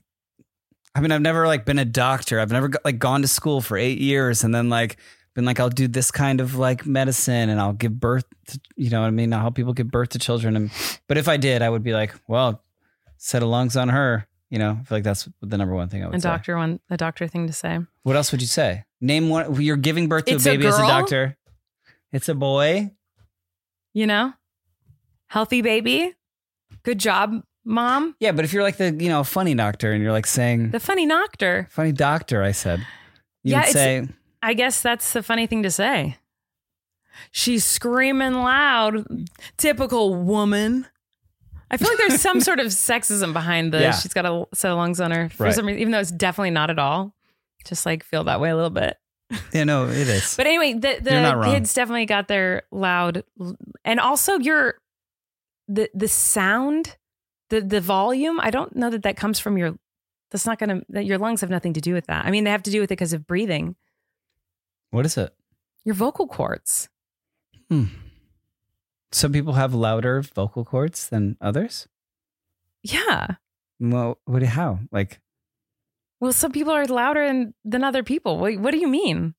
I mean, I've never like been a doctor. I've never like gone to school for eight years and then like been like, I'll do this kind of like medicine and I'll give birth to, you know what I mean? I'll help people give birth to children. And but if I did, I would be like, well, set of lungs on her. You know, I feel like that's the number one thing I would A say. doctor one, a doctor thing to say. What else would you say? Name one. You're giving birth to It's a a baby as a girl? doctor. It's a boy. You know, healthy baby. Good job, mom. Yeah, but if you're like the you know funny doctor and you're like saying The funny doctor. funny doctor, I said. You Yeah, would it's- say I guess that's the funny thing to say. She's screaming loud. Typical woman. I feel like there's some sort of sexism behind the Yeah. she's got a set of lungs on her for Right. some reason, even though it's definitely not at all. Just like feel that way a little bit. yeah, no, it is. But anyway, the, You're not the wrong. kids definitely got their loud, and also your the the sound, the the volume. I don't know that that comes from your. That's not gonna. That your lungs have nothing to do with that. I mean, they have to do with it because of breathing. What is it? Your vocal cords. Hmm. Some people have louder vocal cords than others. Yeah. Well, what? How? Like, Well, some people are louder than, than other people. What, what do you mean?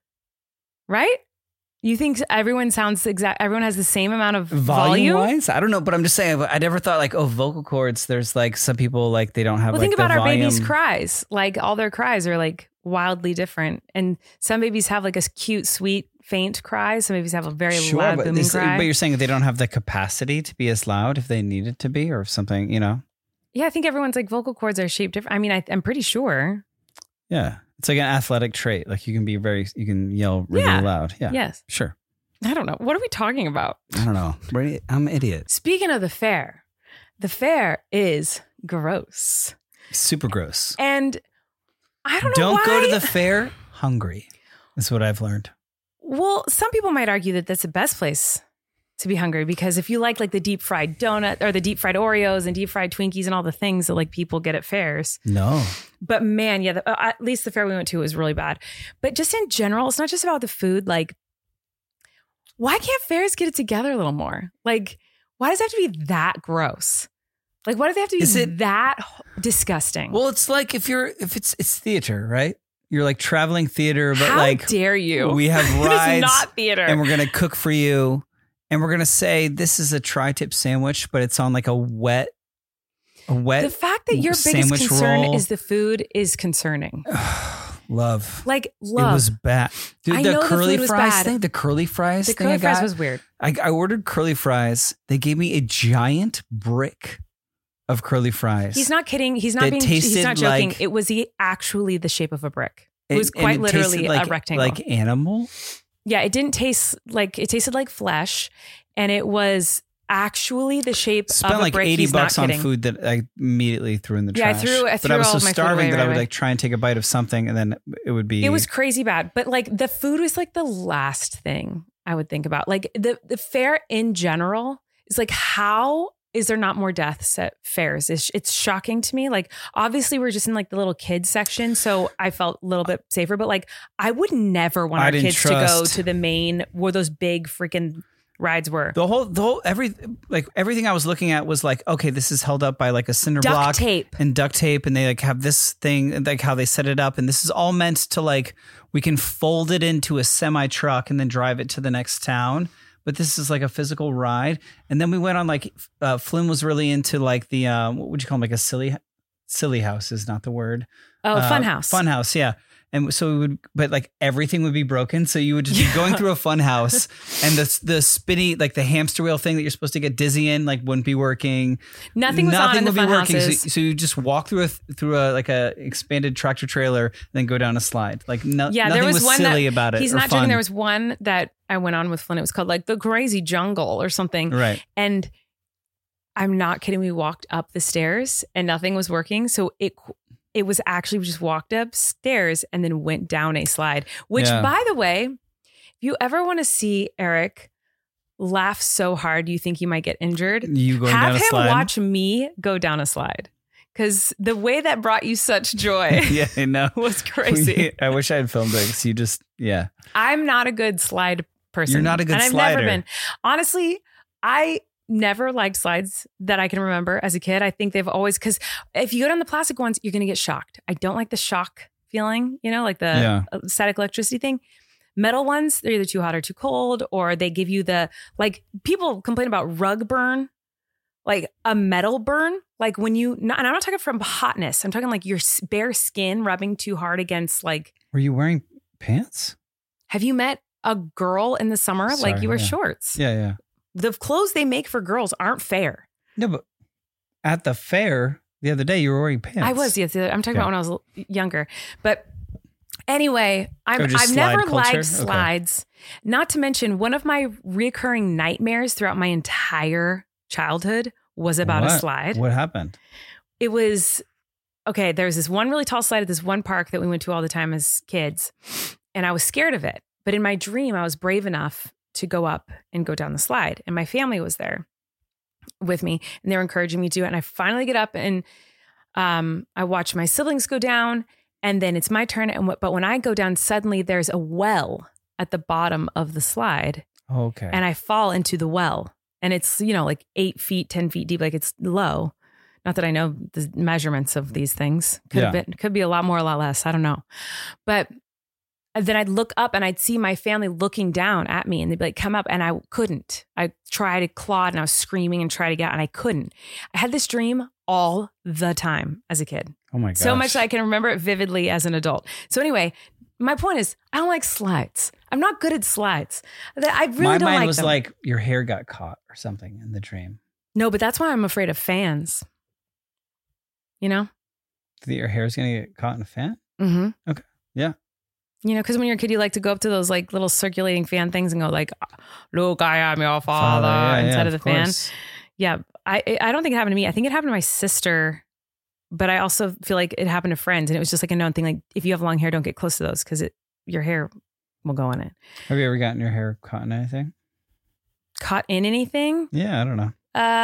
Right? You think everyone sounds exact? Everyone has the same amount of volume volume? wise, I don't know, but I'm just saying. I never thought like, oh, vocal cords. There's like some people like they don't have. Well, like, think about the our volume. babies' cries. Like all their cries are like wildly different, and some babies have like a cute, sweet, faint cry. Some babies have a very Sure, loud, but, booming this- cry. but you're saying that they don't have the capacity to be as loud if they needed to be, or something. You know? Yeah, I think everyone's like vocal cords are shaped different. I mean, I, I'm pretty sure. Yeah, it's like an athletic trait. Like you can be very, you can yell really Yeah. loud. Yeah. Yes. Sure. I don't know. What are we talking about? I don't know. Right? I'm an idiot. Speaking of the fair, the fair is gross. Super gross. And I don't know Don't go why- to the fair hungry. That's what I've learned. Well, some people might argue that that's the best place to be hungry because if you like like the deep fried donut or the deep fried Oreos and deep fried Twinkies and all the things that like people get at fairs. No. But man, yeah, the, uh, at least the fair we went to was really bad. But just in general, it's not just about the food. Like, why can't fairs get it together a little more? Like, why does it have to be that gross? Like, why do they have to be Is it- that disgusting? Well, it's like if you're if it's it's theater, right? You're like traveling theater, but How like dare you? we have It is rides not theater. and we're gonna cook for you, and we're gonna say this is a tri-tip sandwich, but it's on like a wet, a wet. The fact that your biggest sandwich concern roll. is the food is concerning. love. Like love. It was bad, dude. I the know the curly food was fries bad. thing, the curly fries the thing. curly I fries got, was weird. I, I ordered curly fries. They gave me a giant brick of curly fries. He's not kidding. He's not That being. He's tasted not joking. like- it was the, actually the shape of a brick. It, was and quite it literally tasted like, a rectangle. like animal. Yeah, it didn't taste like it tasted like flesh, and it was actually the shape Spent of a like brick. eighty He's not bucks on kidding. food that I immediately threw in the Yeah, I trash. threw- I but threw I was all so of my food starving away that right I would away. like try and take a bite of something, and then it would be. It was crazy bad, but like the food was like the last thing I would think about. Like the the fair in general is like, how is there not more deaths at fairs? It's, it's shocking to me. Like obviously we're just in like the little kids section, so I felt a little bit safer. But like I would never want I our didn't kids to go trust- to the main where those big freaking rides were. The whole, the whole, every, like everything I was looking at was like, okay, this is held up by like a cinder Duct block tape. and duct tape, and they like have this thing, and like how they set it up, and this is all meant to like we can fold it into a semi truck and then drive it to the next town. But this is like a physical ride, and then we went on like uh, Flynn was really into like the uh, what would you call them, like a silly silly house is not the word. Oh, Uh, fun house. Fun house, yeah. And so we would, but like everything would be broken. So you would just be going through a fun house, and the the spinny, like the hamster wheel thing that you're supposed to get dizzy in, like wouldn't be working. Nothing was on in the would be fun working. So, houses. so you just walk through a through a like a expanded tractor trailer, and then go down a slide. Like no, Yeah, nothing there was, was one silly that, about it. He's or not fun. joking. There was one that I went on with Flynn. It was called like the Crazy Jungle or something. Right. And I'm not kidding. We walked up the stairs and nothing was working. So it it was actually we just walked upstairs and then went down a slide. Which, Yeah. by the way, if you ever want to see Eric laugh so hard you think you might get injured, You going have down a him slide? watch me go down a slide. Because the way that brought you such joy Yeah, I know. was crazy. I wish I had filmed it. 'Cause you just, yeah. I'm not a good slide person. You're not a good and I've slider. never been. Honestly, I never liked slides that I can remember as a kid. I think they've always, because if you go down the plastic ones, you're going to get shocked. I don't like the shock feeling, you know, like the Yeah. static electricity thing. Metal ones, they're either too hot or too cold, or they give you the, like, people complain about rug burn, like a metal burn. Like when you, and I'm not talking from hotness. I'm talking like your s- bare skin rubbing too hard against, like, Were you wearing pants? have you met a girl in the summer? like Sorry, you wear yeah. shorts. Yeah, yeah. The clothes they make for girls aren't fair. No, but at the fair the other day, you were wearing pants. I was, yes. I'm talking Yeah. about when I was l- younger. But anyway, I'm, Oh, just I've slide never culture? liked Okay. slides. Not to mention, one of my recurring nightmares throughout my entire childhood was about a What? slide. What happened? It was, okay, there's this one really tall slide at this one park that we went to all the time as kids. And I was scared of it. But in my dream, I was brave enough to go up and go down the slide. And my family was there with me, and they were encouraging me to do it. And I finally get up and um, I watch my siblings go down, and then it's my turn. And what, but when I go down, suddenly there's a well at the bottom of the slide, Okay. and I fall into the well. And it's, you know, like eight feet, ten feet deep. Like it's low. Not that I know the measurements of these things. Could have Yeah. been, could be a lot more, a lot less. I don't know. But then I'd look up and I'd see my family looking down at me, and they'd be like, come up. And I couldn't. I tried to claw, and I was screaming and try to get out, and I couldn't. I had this dream all the time as a kid. oh my gosh. So much that I can remember it vividly as an adult. So anyway, my point is, I don't like slides. I'm not good at slides. I really My don't mind like was them. like your hair got caught or something in the dream. No, but that's why I'm afraid of fans. You know? That your hair's going to get caught in a fan? Mm-hmm. Okay. Yeah. You know, because when you're a kid, you like to go up to those like little circulating fan things and go like, "Look, I am your father,", yeah, yeah, instead of the of fan. course. Yeah, I I don't think it happened to me. I think it happened to my sister, but I also feel like it happened to friends, and it was just like a known thing. Like if you have long hair, don't get close to those because it your hair will go in it. Have you ever gotten your hair caught in anything? Caught in anything? Yeah, I don't know.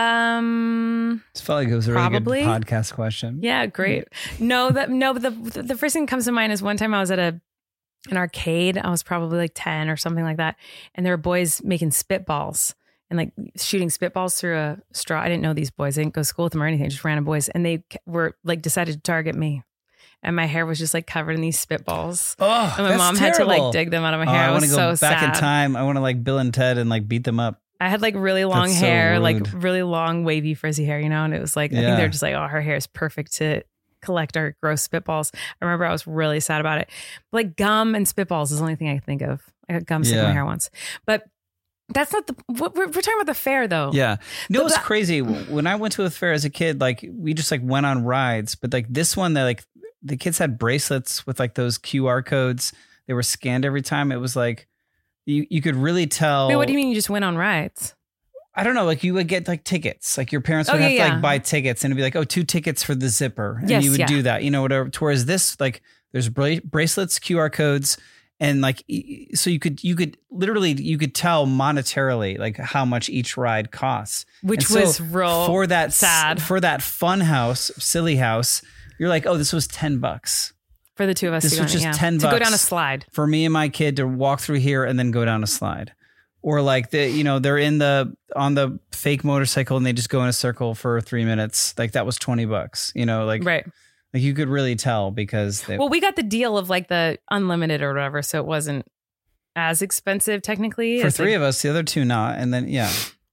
Um. It felt like it was a really Probably. good podcast question. Yeah, great. No, that no, but the the first thing that comes to mind is one time I was at a an arcade. I was probably like ten or something like that, and there were boys making spitballs and like shooting spitballs through a straw. I didn't know these boys. I didn't go to school with them or anything. Just random boys, and they were like decided to target me, and my hair was just like covered in these spitballs. Oh, And my that's mom had to terrible. like dig them out of my Oh, hair. I I want was to go so back sad. in time. I want to like Bill and Ted and like beat them up. I had like really long That's so hair, like rude. really long, wavy, frizzy hair, you know? And it was like, I Yeah. think they're just like, oh, her hair is perfect to collect our gross spitballs. I remember I was really sad about it. Like gum and spitballs is the only thing I can think of. I got gum stuck in Yeah. my hair once. But that's not the, we're, we're talking about the fair though. Yeah. No, But it was that- crazy. When I went to a fair as a kid, like we just like went on rides, but like this one, that like the kids had bracelets with like those Q R codes. They were scanned every time. It was like, you, you could really tell. Wait, what do you mean you just went on rides? I don't know. Like you would get like tickets. Like your parents would Oh, have yeah, to yeah. like buy tickets, and it'd be like, oh, two tickets for the zipper, and Yes, you would yeah. do that. You know, whatever. Whereas this, like, there's bra- bracelets, Q R codes, and like, e- so you could you could literally you could tell monetarily like how much each ride costs, Which And so was real for that s- sad. for that fun house, silly house. You're like, oh, this was ten bucks For the two of us This to go, was on it, just yeah. ten to go bucks. down a slide. for me and my kid to walk through here and then go down a slide. Or like the, you know, they're in the, on the fake motorcycle and they just go in a circle for three minutes. Like that was twenty bucks, you know, like, Right. like you could really tell because they, Well, we got the deal of like the unlimited or whatever, so it wasn't as expensive technically. for as, three like, of us, the other two not. And then, yeah.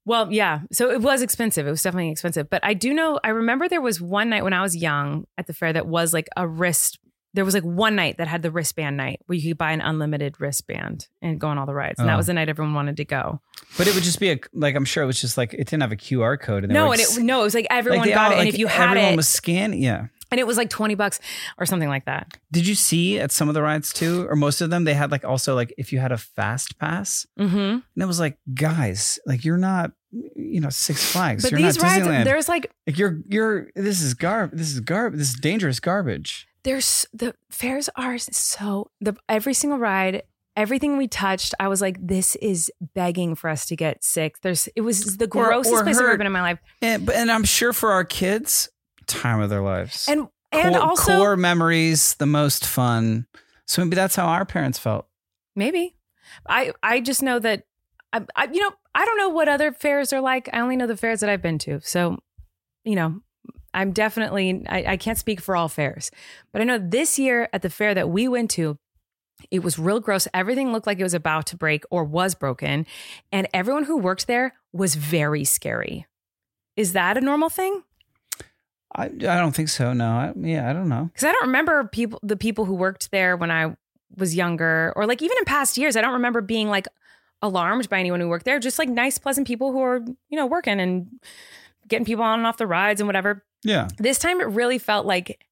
Well, yeah. So it was expensive. It was definitely expensive. But I do know, I remember there was one night when I was young at the fair that was like a wrist. There was like one night that had the wristband night where you could buy an unlimited wristband and go on all the rides. And Oh. that was the night everyone wanted to go. But it would just be a, like, I'm sure it was just like, it didn't have a Q R code. And they No, were and like, it no, it was like everyone like they got all- it. And like if you had everyone it, was scanning. Yeah. and it was like twenty bucks or something like that. Did you see at some of the rides too, or most of them, they had like also like if you had a fast pass, Mm-hmm. and it was like, guys, like you're not, you know, Six Flags. But you're these not rides, Disneyland. there's like, Like you're you're this is garb this is garb this is dangerous garbage. there's the fairs are so the every single ride, everything we touched, I was like, this is begging for us to get sick. There's it was the Or- grossest or place I've ever hurt. been in my life. And but and I'm sure for our kids, time of their lives. And and core, also core memories, the most fun. So maybe that's how our parents felt. maybe. I I just know that I, I you know, I don't know what other fairs are like. I only know the fairs that I've been to. So, you know, I'm definitely I, I can't speak for all fairs. But I know this year at the fair that we went to, it was real gross. Everything looked like it was about to break or was broken. And everyone who worked there was very scary. Is that a normal thing? I, I don't think so. No. I, yeah, I don't know. Because I don't remember people, the people who worked there when I was younger, or like even in past years, I don't remember being like alarmed by anyone who worked there. Just like nice, pleasant people who are, you know, working and getting people on and off the rides and whatever. Yeah. This time it really felt like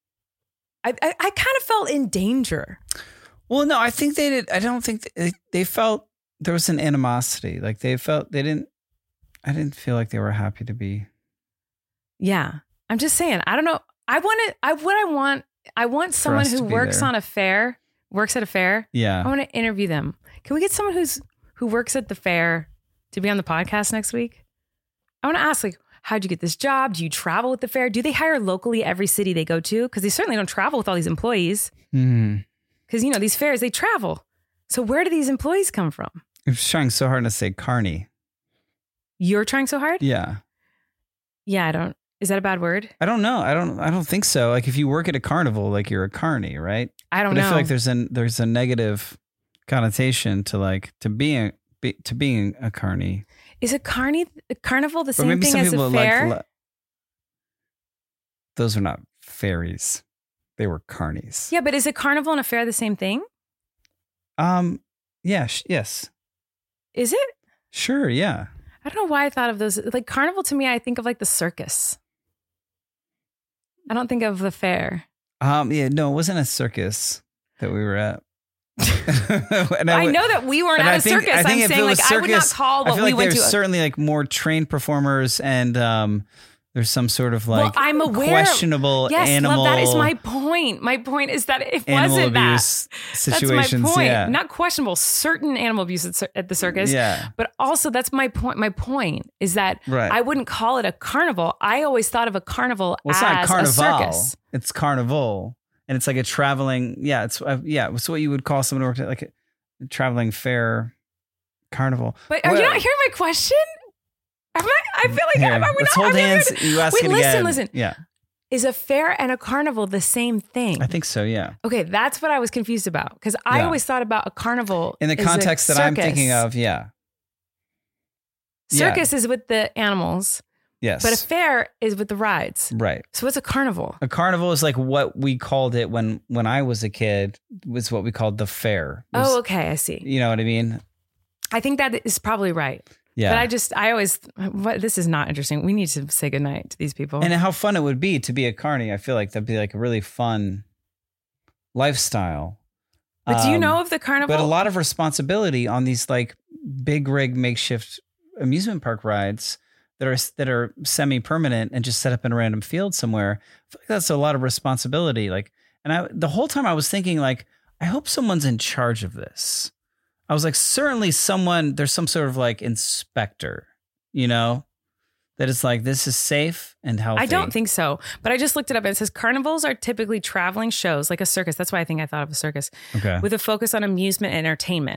I, I, I kind of felt in danger. Well, no, I think they did. I don't think they, they felt there was an animosity. Like they felt they didn't. I didn't feel like they were happy to be. Yeah. I'm just saying, I don't know. I want to, I, what I want, I want someone us who to be works there. on a fair, works at a fair. Yeah. I want to interview them. Can we get someone who's, who works at the fair to be on the podcast next week? I want to ask, like, how'd you get this job? Do you travel with the fair? Do they hire locally every city they go to? Because they certainly don't travel with all these employees. Hmm. Because, you know, these fairs, they travel. So where do these employees come from? I'm just trying so hard to say carny. You're trying so hard? Yeah. Yeah, I don't. Is that a bad word? I don't know. I don't. I don't think so. Like if you work at a carnival, like you're a carny, right? I don't but know. I feel like there's an there's a negative connotation to like to being be, to being a carny. Is a carny a carnival the Or same maybe thing some as people a fair? like. Those are not fairies. They were carnies. Yeah, but is a carnival and a fair the same thing? Um. Yeah. Sh- yes. Is it? Sure. Yeah. I don't know why I thought of those. Like carnival to me, I think of like the circus. I don't think of the fair. Um. Yeah. No, it wasn't a circus that we were at. And I would- know that we weren't and at I a think- circus. I think I'm if it saying like was I would not circus, call I what feel we like went there's to. certainly like more trained performers and um. There's some sort of like well, I'm aware. questionable yes, animal. love, that is my point. My point is that it animal wasn't abuse that. situations. That's my point. Yeah. Not questionable. Certain animal abuse at, cir- at the circus. Yeah. But also, that's my point. My point is that Right. I wouldn't call it a carnival. I always thought of a carnival Well, it's as not a carnival. circus. It's carnival, and it's like a traveling. Yeah, it's uh, yeah. It's what you would call someone who worked at like a traveling fair carnival. But are Well, you not hearing my question? Am I, I feel like here, am I, we're let's not, hold I'm not hands. gonna- You ask Wait, it listen, again. listen. Yeah, Is a fair and a carnival the same thing? I think so. Yeah. Okay, that's what I was confused about because I Yeah. always thought about a carnival In the as a context that I'm circus. thinking of, yeah. Yeah. Circus is with the animals, Yes. but a fair is with the rides. right. So what's a carnival? A carnival is like what we called it when when I was a kid. Was what we called the fair. It was- Oh, okay, I see. You know what I mean? I think that is probably right. Yeah. But I just, I always, what, this is not interesting. We need to say goodnight to these people. And how fun it would be to be a carny. I feel like that'd be like a really fun lifestyle. but do you Um, know of the carnival? But a lot of responsibility on these like big rig makeshift amusement park rides that are that are semi permanent and just set up in a random field somewhere. I feel like that's a lot of responsibility. Like, and I the whole time I was thinking like, I hope someone's in charge of this. I was like, certainly someone. There's some sort of like inspector, you know, that is like this is safe and healthy. I don't think so, but I just looked it up and it says carnivals are typically traveling shows like a circus. That's why I think I thought of a circus Okay. with a focus on amusement and entertainment.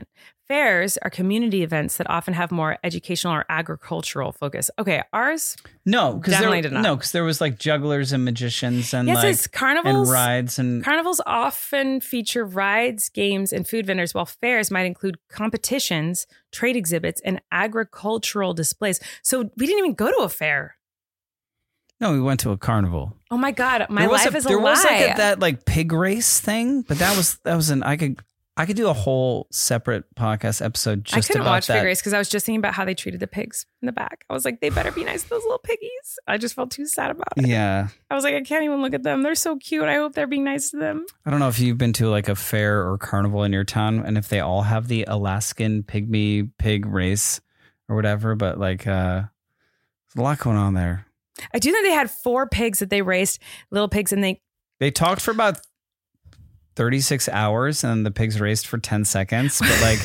Fairs are community events that often have more educational or agricultural focus. Okay, ours No, because definitely there, did not. no, because there was like jugglers and magicians and Yes, like it's carnivals and rides and Carnivals often feature rides, games, and food vendors, while fairs might include competitions, trade exhibits, and agricultural displays. So we didn't even go to a fair. no, we went to a carnival. Oh my God, my There was life a, is a there lie. was like a, that like pig race thing, but that was that was an I could I could do a whole separate podcast episode I just couldn't about watch that. Pig Race because I was just thinking about how they treated the pigs in the back. I was like, they better be nice to those little piggies. I just felt too sad about it. Yeah, I was like, I can't even look at them. They're so cute. I hope they're being nice to them. I don't know if you've been to like a fair or carnival in your town, and if they all have the Alaskan pygmy pig race or whatever, but like uh, there's a lot going on there. I do think they had four pigs that they raced, little pigs, and they They talked for about thirty-six hours, and the pigs raced for ten seconds, but like.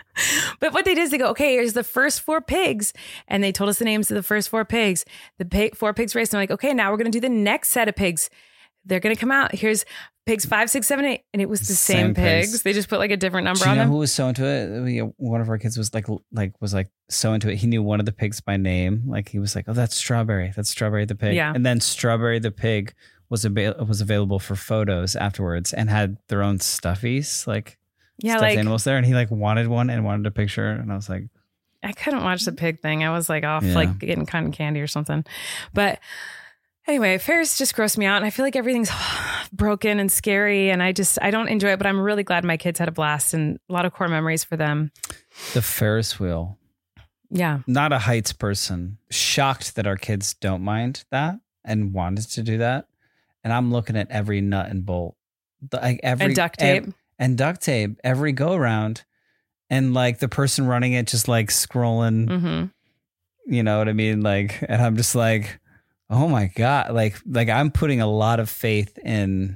But what they did is they go, okay, here's the first four pigs. And they told us the names of the first four pigs. The pig, four pigs raced. And I'm like, okay, now we're going to do the next set of pigs. They're going to come out. Here's pigs five, six, seven, eight. And it was the same, Same pigs. pigs. They just put like a different number Do you on know them. who was so into it? We, one of our kids was like, like was like so into it. He knew one of the pigs by name. Like he was like, "Oh, that's Strawberry. That's Strawberry the pig." Yeah. And then Strawberry the pig was avail- was available for photos afterwards, and had their own stuffies, like yeah, stuffed like animals there. And he like wanted one and wanted a picture. And I was like, I couldn't watch the pig thing. I was like off Yeah. like getting cotton candy or something. But anyway, fairs just gross me out. And I feel like everything's broken and scary. And I just, I don't enjoy it. But I'm really glad my kids had a blast and a lot of core memories for them. the Ferris wheel. Yeah. Not a heights person. Shocked that our kids don't mind that and wanted to do that. And I'm looking at every nut and bolt, like every And duct tape. ev- and duct tape every go around, and like the person running it just like scrolling. Mm-hmm. You know what I mean? Like, and I'm just like, oh my god, like like I'm putting a lot of faith in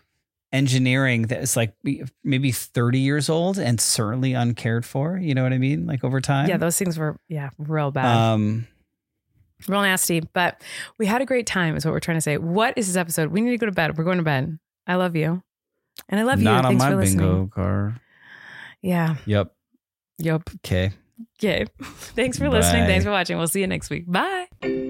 engineering that is like maybe thirty years old and certainly uncared for. You know what I mean? Like over time. Yeah, those things were, yeah, real bad. Um. Real nasty, but we had a great time is what we're trying to say. What is this episode? We need to go to bed. We're going to bed. I love you. And I love Not you. on Thanks my for listening. bingo card. Yeah. Yep. Yep. Okay. Okay. Thanks for listening. Bye. Thanks for watching. We'll see you next week. Bye.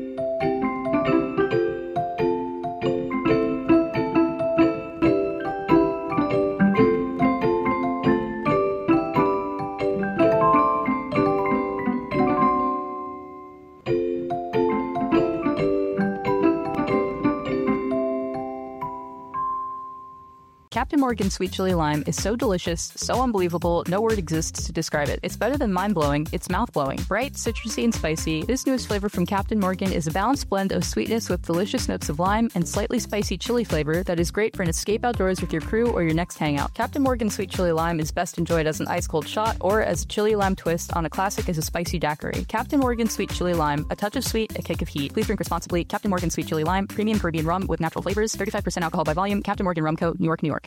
Captain Morgan Sweet Chili Lime is so delicious, so unbelievable, no word exists to describe it. It's better than mind-blowing, it's mouth-blowing. Bright, citrusy, and spicy, this newest flavor from Captain Morgan is a balanced blend of sweetness with delicious notes of lime and slightly spicy chili flavor that is great for an escape outdoors with your crew or your next hangout. Captain Morgan Sweet Chili Lime is best enjoyed as an ice-cold shot or as a chili lime twist on a classic as a spicy daiquiri. Captain Morgan Sweet Chili Lime, a touch of sweet, a kick of heat. Please drink responsibly. Captain Morgan Sweet Chili Lime, premium Caribbean rum with natural flavors, thirty-five percent alcohol by volume. Captain Morgan Rum Co., New York, New York.